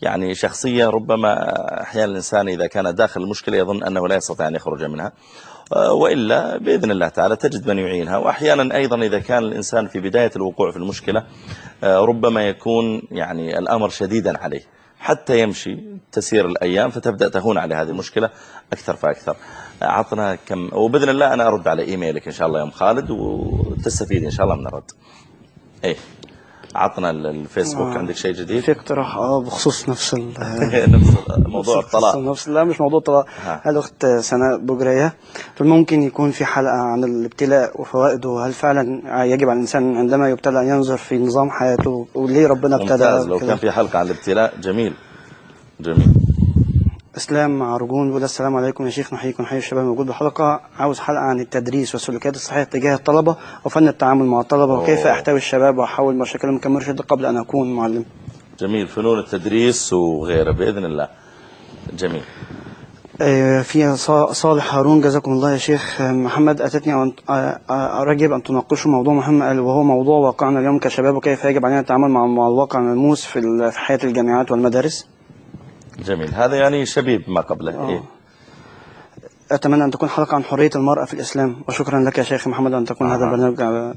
يعني شخصية ربما أحيانا الإنسان إذا كان داخل المشكلة يظن أنه لا يستطيع أن يخرج منها، وإلا بإذن الله تعالى تجد من يعينها. وأحيانا أيضا إذا كان الإنسان في بداية الوقوع في المشكلة ربما يكون يعني الأمر شديدا عليه حتى يمشي تسير الأيام فتبدأ تهون على هذه المشكلة أكثر فأكثر. عطنا كم، وبإذن الله أنا أرد على إيميلك إن شاء الله يوم خالد وتستفيد إن شاء الله من الرد. إيه عطنا الفيسبوك. آه. عندك شيء جديد؟ في اقتراح اه بخصوص نفس نفس موضوع الطلاق. نفس لا مش موضوع الطلاق. هل اخت سناء بجرية ممكن يكون في حلقة عن الابتلاء وفوائده؟ هل فعلا يجب على الانسان عندما يبتلى ان ينظر في نظام حياته وليه ربنا ابتلى؟ لو كان في حلقة عن الابتلاء جميل جميل. اسلام مع رجون بيقول السلام عليكم يا شيخ، نحييكم حي الشباب موجود بحلقه. عاوز حلقه عن التدريس والسلوكيات الصحيحه تجاه الطلبه وفن التعامل مع الطلبه وكيف احتوي الشباب واحول مشاكلهم كمرشد قبل ان اكون معلم. جميل، فنون التدريس وغيره باذن الله. جميل. آه في صالح هارون جزاكم الله يا شيخ محمد، اتتني أن ارجب ان تناقشوا موضوع مهم قال وهو موضوع واقعنا اليوم كشباب وكيف يجب علينا التعامل مع مع الواقع الملموس في في حياه الجامعات والمدارس. جميل، هذا يعني شبيب ما قبله. إيه؟ أتمنى أن تكون حلقة عن حرية المرأة في الإسلام، وشكرا لك يا شيخ محمد أن تكون آه. هذا البرنامج على...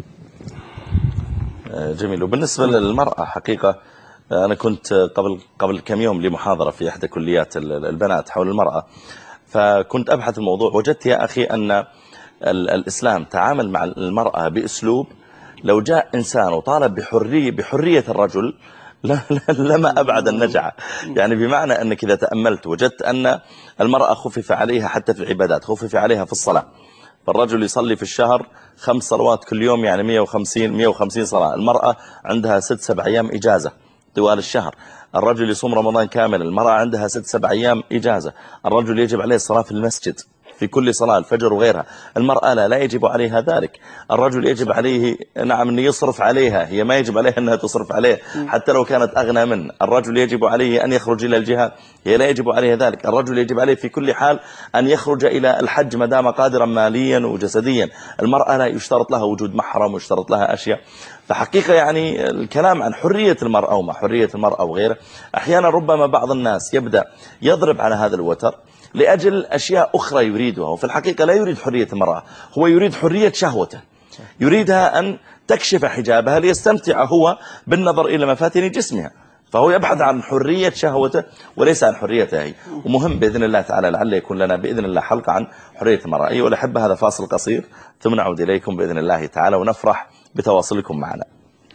جميل. وبالنسبة للمرأة حقيقة أنا كنت قبل قبل كم يوم لمحاضرة في إحدى كليات البنات حول المرأة، فكنت أبحث الموضوع. وجدت يا أخي أن الإسلام تعامل مع المرأة بأسلوب لو جاء إنسان وطالب بحرية بحرية الرجل لا لما أبعد النجعة. يعني بمعنى أنك إذا تأملت وجدت أن المرأة خفف عليها حتى في العبادات، خفف عليها في الصلاة. فالرجل يصلي في الشهر خمس صلوات كل يوم يعني مئة وخمسين مئة وخمسين صلاة. المرأة عندها ست سبع أيام إجازة طوال الشهر. الرجل يصوم رمضان كامل، المرأة عندها ست سبع أيام إجازة. الرجل يجب عليه الصلاة في المسجد في كل صلاة الفجر وغيرها، المرأة لا, لا يجب عليها ذلك. الرجل يجب عليه نعم أن يصرف عليها، هي ما يجب عليها أنها تصرف عليه حتى لو كانت أغنى منه. الرجل يجب عليه أن يخرج إلى الجهاد، هي لا يجب عليها ذلك. الرجل يجب عليه في كل حال أن يخرج إلى الحج ما دام قادرا ماليا وجسديا. المرأة لا يشترط لها وجود محرم ويشترط لها أشياء. فحقيقة يعني الكلام عن حرية المرأة وما حرية المرأة وغيره، أحيانا ربما بعض الناس يبدأ يضرب على هذا الوتر لأجل أشياء أخرى يريدها، وفي الحقيقة لا يريد حرية المرأة، هو يريد حرية شهوته، يريدها أن تكشف حجابها ليستمتع هو بالنظر إلى مفاتن جسمها. فهو يبحث عن حرية شهوته وليس عن حريتها هي. ومهم بإذن الله تعالى لعل يكون لنا بإذن الله حلقة عن حرية المرأة. أيها الأحبة هذا فاصل قصير ثم نعود إليكم بإذن الله تعالى ونفرح بتواصلكم معنا.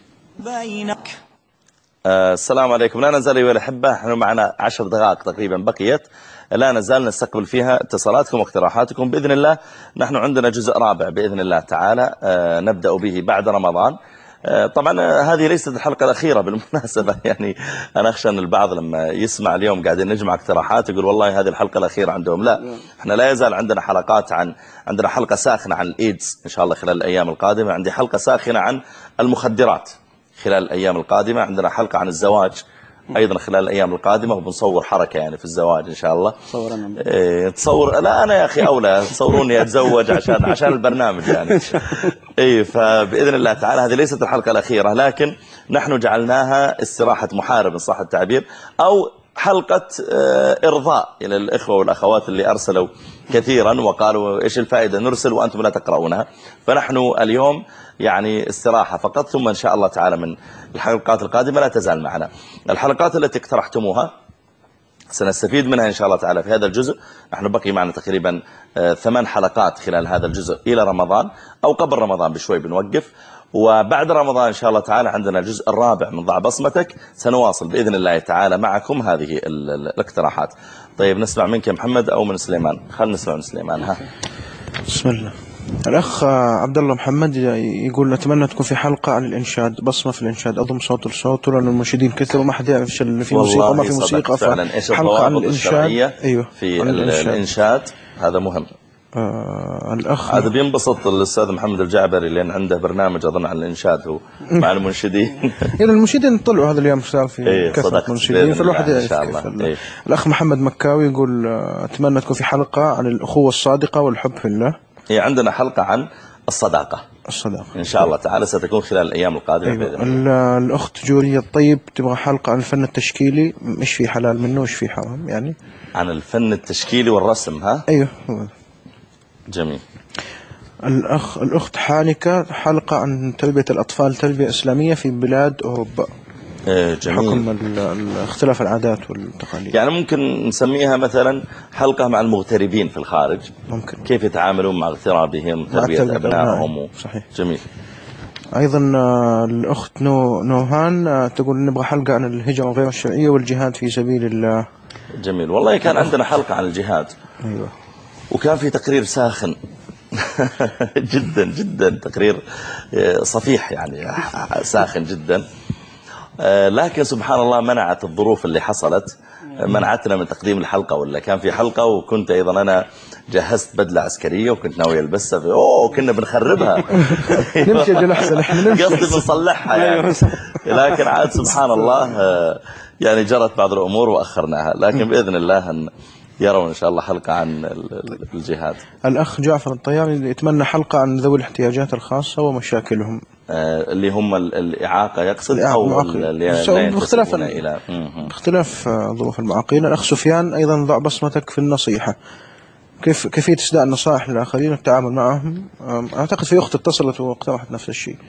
بينك. آه السلام عليكم. لا نزال أيها الأحبة، نحن معنا عشر دقائق تقريبا بقيت، لا نزال نستقبل فيها اتصالاتكم واقتراحاتكم بإذن الله. نحن عندنا جزء رابع بإذن الله تعالى آه نبدأ به بعد رمضان. آه طبعا هذه ليست الحلقة الأخيرة بالمناسبة، يعني أنا أخشى أن البعض لما يسمع اليوم قاعدين نجمع اقتراحات يقول والله هذه الحلقة الأخيرة عندهم. لا، احنا لا يزال عندنا حلقات عن عندنا حلقة ساخنة عن الإيدز إن شاء الله خلال الأيام القادمة، عندي حلقة ساخنة عن المخدرات خلال الأيام القادمة، عندنا حلقة عن الزواج أيضا خلال الأيام القادمة، وبنصور حركة يعني في الزواج إن شاء الله. إيه تصور؟ لا أنا يا أخي أولى تصوروني أتزوج عشان عشان البرنامج يعني. إيه فبإذن الله تعالى هذه ليست الحلقة الأخيرة، لكن نحن جعلناها استراحة محارب إن صح التعبير، أو حلقة إرضاء إلى الإخوة والأخوات اللي أرسلوا كثيرا وقالوا إيش الفائدة نرسل وأنتم لا تقرؤونها. فنحن اليوم يعني استراحة فقط، ثم إن شاء الله تعالى من الحلقات القادمة لا تزال معنا. الحلقات التي اقترحتموها سنستفيد منها إن شاء الله تعالى في هذا الجزء. نحن بقي معنا تقريبا ثمان حلقات خلال هذا الجزء إلى رمضان، أو قبل رمضان بشوي بنوقف، وبعد رمضان إن شاء الله تعالى عندنا الجزء الرابع من ضع بصمتك. سنواصل بإذن الله تعالى معكم هذه الاقتراحات. طيب نسمع منك يا محمد أو من سليمان؟ خلنا نسمع من سليمان. ها بسم الله. الأخ عبد الله محمد يقول نتمنى تكون في حلقة عن الإنشاد، بصمة في الإنشاد، أضم صوت لصوت، لأن المنشدين كثر وما حد يعرف اللي في موسيقى وما في موسيقى. فعلا إيش الضوابط الشرعية أيوه في الإنشاد. الإنشاد هذا مهم. آه الأخ هذا بينبسط الأستاذ محمد الجعبري لأن عنده برنامج أظن عن الإنشاد هو مع المنشدين. يعني المنشدين طلعوا هذا اليوم صار في إيه كثرة منشدين فالواحد إن شاء الله. إيه. الأخ محمد مكاوي يقول أتمنى تكون في حلقة عن الأخوة الصادقة والحب في الله. هي عندنا حلقة عن الصداقة. الصداقة إن شاء الله تعالى ستكون خلال الأيام القادمة. أيوة. بإذن الله. الأخت جورية الطيب تبغى حلقة عن الفن التشكيلي، مش في حلال منه وش في حرام يعني. عن الفن التشكيلي والرسم ها؟ أيوه. جميل. الأخ الأخت حانكة حلقة عن تربية الأطفال تربية إسلامية في بلاد أوروبا. جميل. حكم اختلاف العادات والتقاليد. يعني ممكن نسميها مثلا حلقة مع المغتربين في الخارج. ممكن. كيف يتعاملون مع اغترابهم، تربية أبنائهم. صحيح. جميل. أيضا الأخت نو نوهان تقول نبغى حلقة عن الهجرة غير الشرعية والجهاد في سبيل الله. جميل. والله كان عندنا حلقة عن الجهاد. أيوة. وكان في تقرير ساخن جدا جدا، تقرير صفيح يعني ساخن جدا، لكن سبحان الله منعت الظروف اللي حصلت منعتنا من تقديم الحلقة. ولا كان في حلقة وكنت أيضا أنا جهزت بدلة عسكرية وكنت ناوي ألبسها، في أوه كنا بنخربها نمشي جل أحسن إحنا نمشي قصدي بنصلحها يعني. لكن عاد سبحان الله يعني جرت بعض الأمور وأخرناها، لكن بإذن الله أن يرون إن شاء الله حلقة عن الجهاد. الأخ جعفر الطياري يتمنى حلقة عن ذوي الاحتياجات الخاصة ومشاكلهم. آه اللي هم الإعاقة يقصد أو اللي باختلاف إلى باختلاف ظروف المعاقين. الأخ سفيان أيضا ضع بصمتك في النصيحة، كيف كيفية إسداء النصائح للآخرين والتعامل معهم. أعتقد في أخت اتصلت واقترحت نفس الشيء.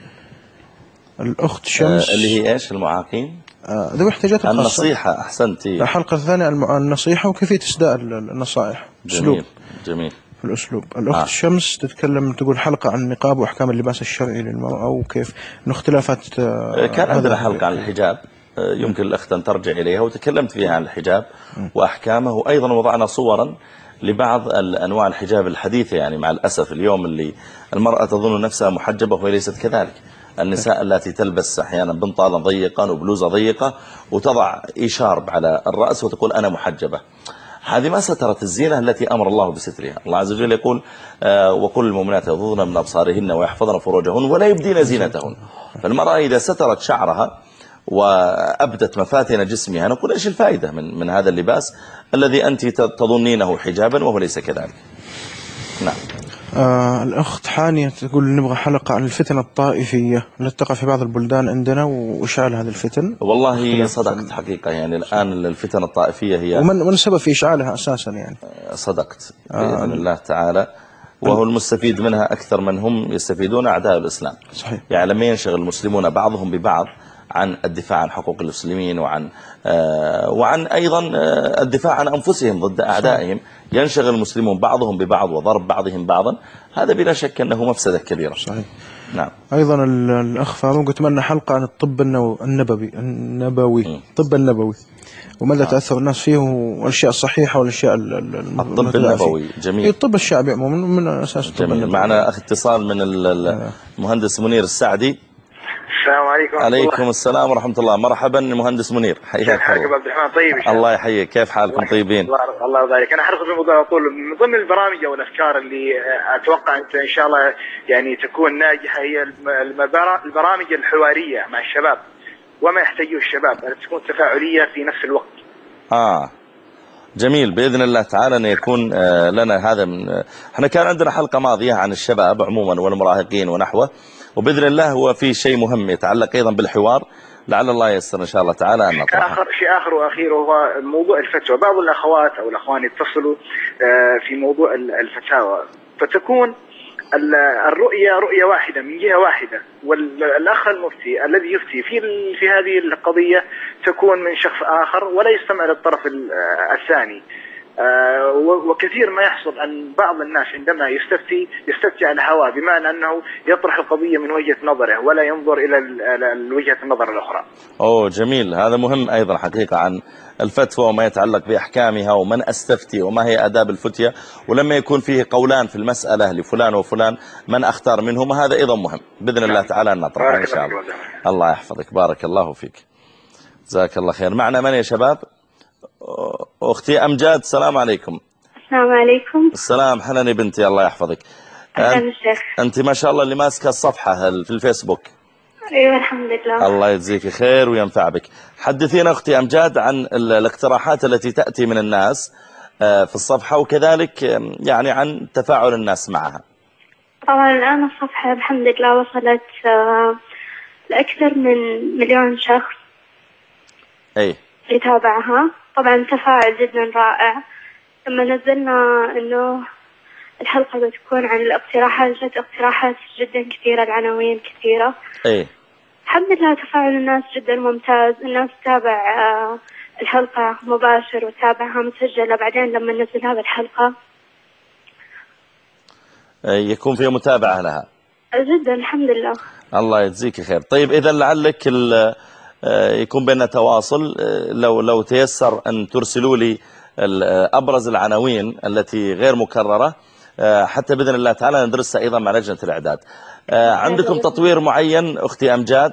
الأخت شمس آه اللي هي إيش المعاقين آه ذوي احتياجات الخاصة. النصيحة أحسنتي. الحلقة الثانية النصيحة وكيفية إسداء النصائح. جميل. جميل. في الأسلوب. الأخت آه. الشمس تتكلم تقول حلقة عن النقاب وأحكام اللباس الشرعي للمرأة وكيف اختلافات. كان عندنا حلقة عن الحجاب يمكن الأخت أن ترجع إليها وتكلمت فيها عن الحجاب وأحكامه، وأيضا وضعنا صورا لبعض الأنواع الحجاب الحديثة. يعني مع الأسف اليوم اللي المرأة تظن نفسها محجبة وهي ليست كذلك. النساء التي تلبس أحيانا بنطالا ضيقا وبلوزة ضيقة وتضع إشارب على الرأس وتقول أنا محجبة، هذه ما سترت الزينة التي أمر الله بسترها. الله عز وجل يقول آه وكل المؤمنات يغضضن من أبصارهن ويحفظن فروجهن ولا يبدين زينتهن. فالمرأة إذا سترت شعرها وأبدت مفاتن جسمها نقول إيش الفائدة من, من هذا اللباس الذي أنت تظنينه حجابا وهو ليس كذلك. نعم. آه الأخت حانية تقول نبغى حلقة عن الفتن الطائفية التي تقع في بعض البلدان عندنا وإشعال هذه الفتن. والله صدقت حقيقة، يعني الآن الفتن الطائفية هي ومن من سبب في إشعالها أساسا يعني. صدقت بإذن آه الله تعالى، وهو المستفيد منها أكثر من هم يستفيدون أعداء الإسلام. صحيح. يعني لما ينشغل المسلمون بعضهم ببعض عن الدفاع عن حقوق المسلمين وعن آه وعن أيضا آه الدفاع عن أنفسهم ضد أعدائهم، ينشغل المسلمون بعضهم ببعض وضرب بعضهم بعضا، هذا بلا شك أنه مفسدة كبيرة. صحيح. نعم. أيضا الأخ فاروق يتمنى حلقة عن الطب النبوي النبوي الطب النبوي وماذا آه. تأثر الناس فيه والأشياء الصحيحة والأشياء الطب النبوي. جميل. الطب الشعبي عموما من أساس الطب النبوي. معنا أخ اتصال من المهندس منير السعدي. السلام عليكم. عليكم الله. السلام ورحمة الله. مرحبا المهندس منير، حياك حالك عبد الرحمن؟ طيب. الله يحييك، كيف حالكم؟ طيبين. الله الله يبارك. أنا حرصت بالموضوع على طول. من ضمن البرامج أو الأفكار اللي أتوقع أنت إن شاء الله يعني تكون ناجحة هي البرامج الحوارية مع الشباب وما يحتاجه الشباب أن تكون تفاعلية في نفس الوقت. آه جميل. بإذن الله تعالى أن يكون لنا هذا من احنا كان عندنا حلقة ماضية عن الشباب عموما والمراهقين ونحوه، وبإذن الله هو في شيء مهم يتعلق أيضا بالحوار، لعل الله ييسر إن شاء الله تعالى أن نطرحه. آخر شيء آخر وأخير وهو موضوع الفتوى. بعض الأخوات أو الأخوان يتصلوا في موضوع الفتاوى فتكون الرؤية رؤية واحدة من جهة واحدة، والأخ المفتي الذي يفتي في في هذه القضية تكون من شخص آخر ولا يستمع للطرف الثاني. آه وكثير ما يحصل أن بعض الناس عندما يستفتي يستفتي على هواه، بمعنى أنه يطرح القضية من وجهة نظره ولا ينظر إلى وجهة النظر الأخرى. أوه جميل. هذا مهم أيضا حقيقة عن الفتوى وما يتعلق بأحكامها ومن أستفتي وما هي آداب الفتية، ولما يكون فيه قولان في المسألة لفلان وفلان من أختار منهما، هذا أيضا مهم. بإذن الله تعالى أن نطرحه إن شاء الله. الله يحفظك، بارك الله فيك، جزاك الله خير. معنا من يا شباب؟ أختي أمجاد. السلام عليكم. السلام عليكم. السلام. حناني بنتي الله يحفظك. أهلا الشيخ. أنت ما شاء الله اللي ماسكة الصفحة في الفيسبوك. أيوة الحمد لله. الله يجزيك خير وينفع بك. حدثينا أختي أمجاد عن الاقتراحات التي تأتي من الناس في الصفحة، وكذلك يعني عن تفاعل الناس معها. طبعا الآن الصفحة الحمد لله وصلت آه لأكثر من مليون شخص أي يتابعها. طبعا تفاعل جدا رائع. لما نزلنا إنه الحلقة بتكون عن الاقتراحات، جت اقتراحات جدا كثيرة، العناوين كثيرة. أي الحمد لله تفاعل الناس جدا ممتاز. الناس تتابع آه الحلقة مباشر وتتابعها مسجلة بعدين لما ننزلها بالحلقة يكون فيها متابعة لها جدا. الحمد لله. الله يجزيك خير. طيب إذا لعلك يكون بيننا تواصل، لو لو تيسر أن ترسلوا لي أبرز العناوين التي غير مكررة حتى بإذن الله تعالى ندرسها أيضا مع لجنة الإعداد. عندكم تطوير معين أختي أمجاد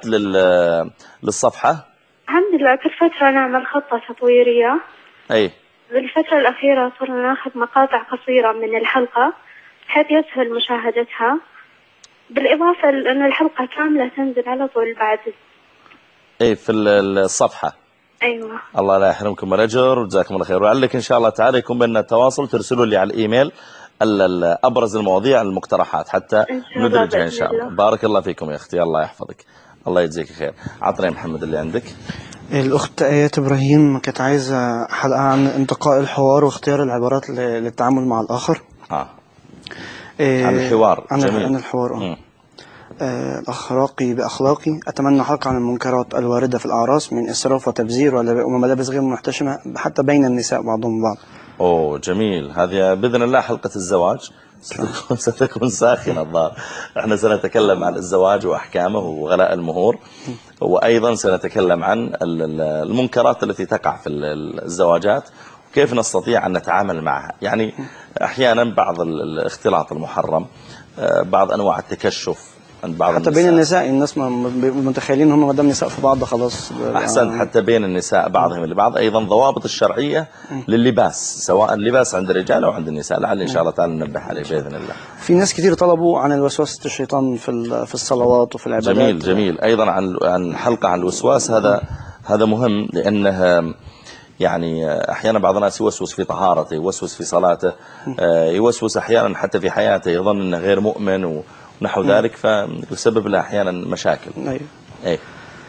للصفحة؟ الحمد لله كل فترة نعمل خطة تطويرية. أي بالفترة الأخيرة صرنا ناخذ مقاطع قصيرة من الحلقة بحيث يسهل مشاهدتها، بالإضافة لأن الحلقة كاملة تنزل على طول بعد. أي في الصفحة. أيوة. الله لا يحرمكم من الأجر وجزاكم الله خير. ولعلك إن شاء الله تعالى يكون بيننا تواصل، ترسلوا لي على الإيميل أبرز المواضيع المقترحات حتى ندرجها إن شاء الله. بارك الله فيكم يا أختي، الله يحفظك، الله يجزيك خير. عطني محمد اللي عندك. الأخت آيات إبراهيم كانت عايزة حلقة عن انتقاء الحوار واختيار العبارات للتعامل مع الآخر. آه. إيه عن الحوار. عن, جميل. عن الحوار. آه. آه الأخلاقي بأخلاقي. أتمنى حلقة عن المنكرات الواردة في الأعراس من إسراف وتبذير وملابس غير محتشمة حتى بين النساء بعضهم بعض. أوه جميل. هذه بإذن الله حلقة الزواج ستكون, ستكون ساخنة الظاهر. احنا سنتكلم عن الزواج وأحكامه وغلاء المهور، وأيضا سنتكلم عن المنكرات التي تقع في الزواجات وكيف نستطيع أن نتعامل معها. يعني أحيانا بعض الاختلاط المحرم، بعض أنواع التكشف عند بعض حتى النساء. بين النساء الناس متخيلين هم مدام نساء في بعض خلاص. أحسن. حتى بين النساء بعضهم لبعض. أيضا ضوابط الشرعية لللباس سواء اللباس عند الرجال أو عند النساء، لعل إن شاء الله تعالى ننبه عليه بإذن الله. في ناس كتير طلبوا عن الوسوسة الشيطان في في الصلوات وفي العبادات. جميل جميل. أيضا عن عن حلقة عن الوسواس، هذا هذا مهم لأنه يعني أحيانا بعض الناس يوسوس في طهارته، يوسوس في صلاته، يوسوس أحيانا حتى في حياته، يظن أنه غير مؤمن ونحو ذلك، فيسبب له أحيانا مشاكل. أيوة. أي.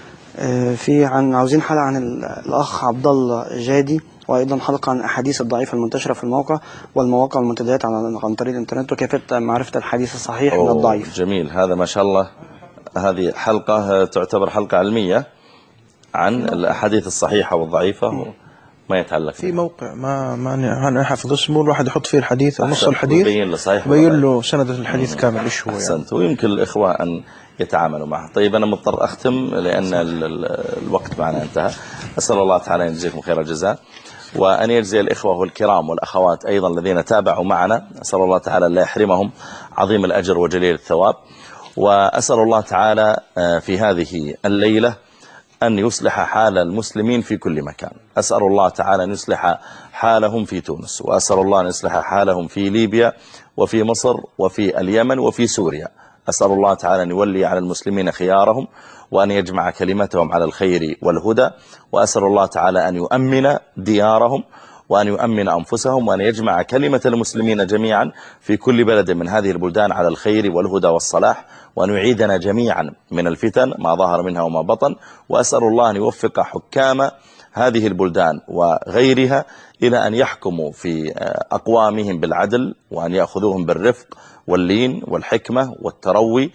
في عن عاوزين حلقة عن الأخ عبد الله جادي، وأيضا حلقة عن الأحاديث الضعيفة المنتشرة في الموقع والمواقع والمنتديات عن طريق الإنترنت وكيفية معرفة الحديث الصحيح من الضعيف. جميل. هذا ما شاء الله هذه حلقة تعتبر حلقة علمية عن الأحاديث الصحيحة والضعيفة ما يتعلق في موقع ما ما أنا حافظ اسمه، الواحد يحط فيه الحديث أو نص الحديث يبين له صحيح يبين له سند الحديث كامل إيش هو. أحسنت. يعني. ويمكن الإخوة أن يتعاملوا معه. طيب أنا مضطر أختم لأن الوقت معنا انتهى. أسأل الله تعالى أن يجزيكم خير الجزاء وأن يجزي الإخوة الكرام والأخوات أيضا الذين تابعوا معنا. أسأل الله تعالى لا يحرمهم عظيم الأجر وجليل الثواب. وأسأل الله تعالى في هذه الليلة أن يصلح حال المسلمين في كل مكان. أسأل الله تعالى أن يصلح حالهم في تونس، وأسأل الله أن يصلح حالهم في ليبيا وفي مصر وفي اليمن وفي سوريا. أسأل الله تعالى أن يولي على المسلمين خيارهم وأن يجمع كلمتهم على الخير والهدى. وأسأل الله تعالى أن يؤمن ديارهم وأن يؤمن أنفسهم وأن يجمع كلمة المسلمين جميعا في كل بلد من هذه البلدان على الخير والهدى والصلاح، وأن يعيدنا جميعا من الفتن ما ظهر منها وما بطن. وأسأل الله أن يوفق حكام هذه البلدان وغيرها إلى أن يحكموا في أقوامهم بالعدل، وأن يأخذوهم بالرفق واللين والحكمة والتروي،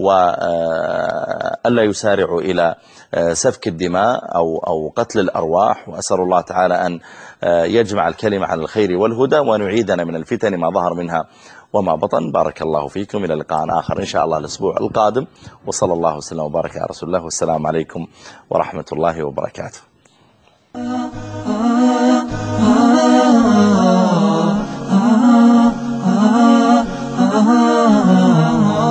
وألا يسارعوا إلى سفك الدماء أو أو قتل الأرواح. وأسأل الله تعالى أن يجمع الكلمة على الخير والهدى وأن يعيدنا من الفتن ما ظهر منها وما بطن. بارك الله فيكم. إلى لقاء آخر إن شاء الله الأسبوع القادم، وصلى الله وسلم وبارك على رسول الله، والسلام عليكم ورحمة الله وبركاته.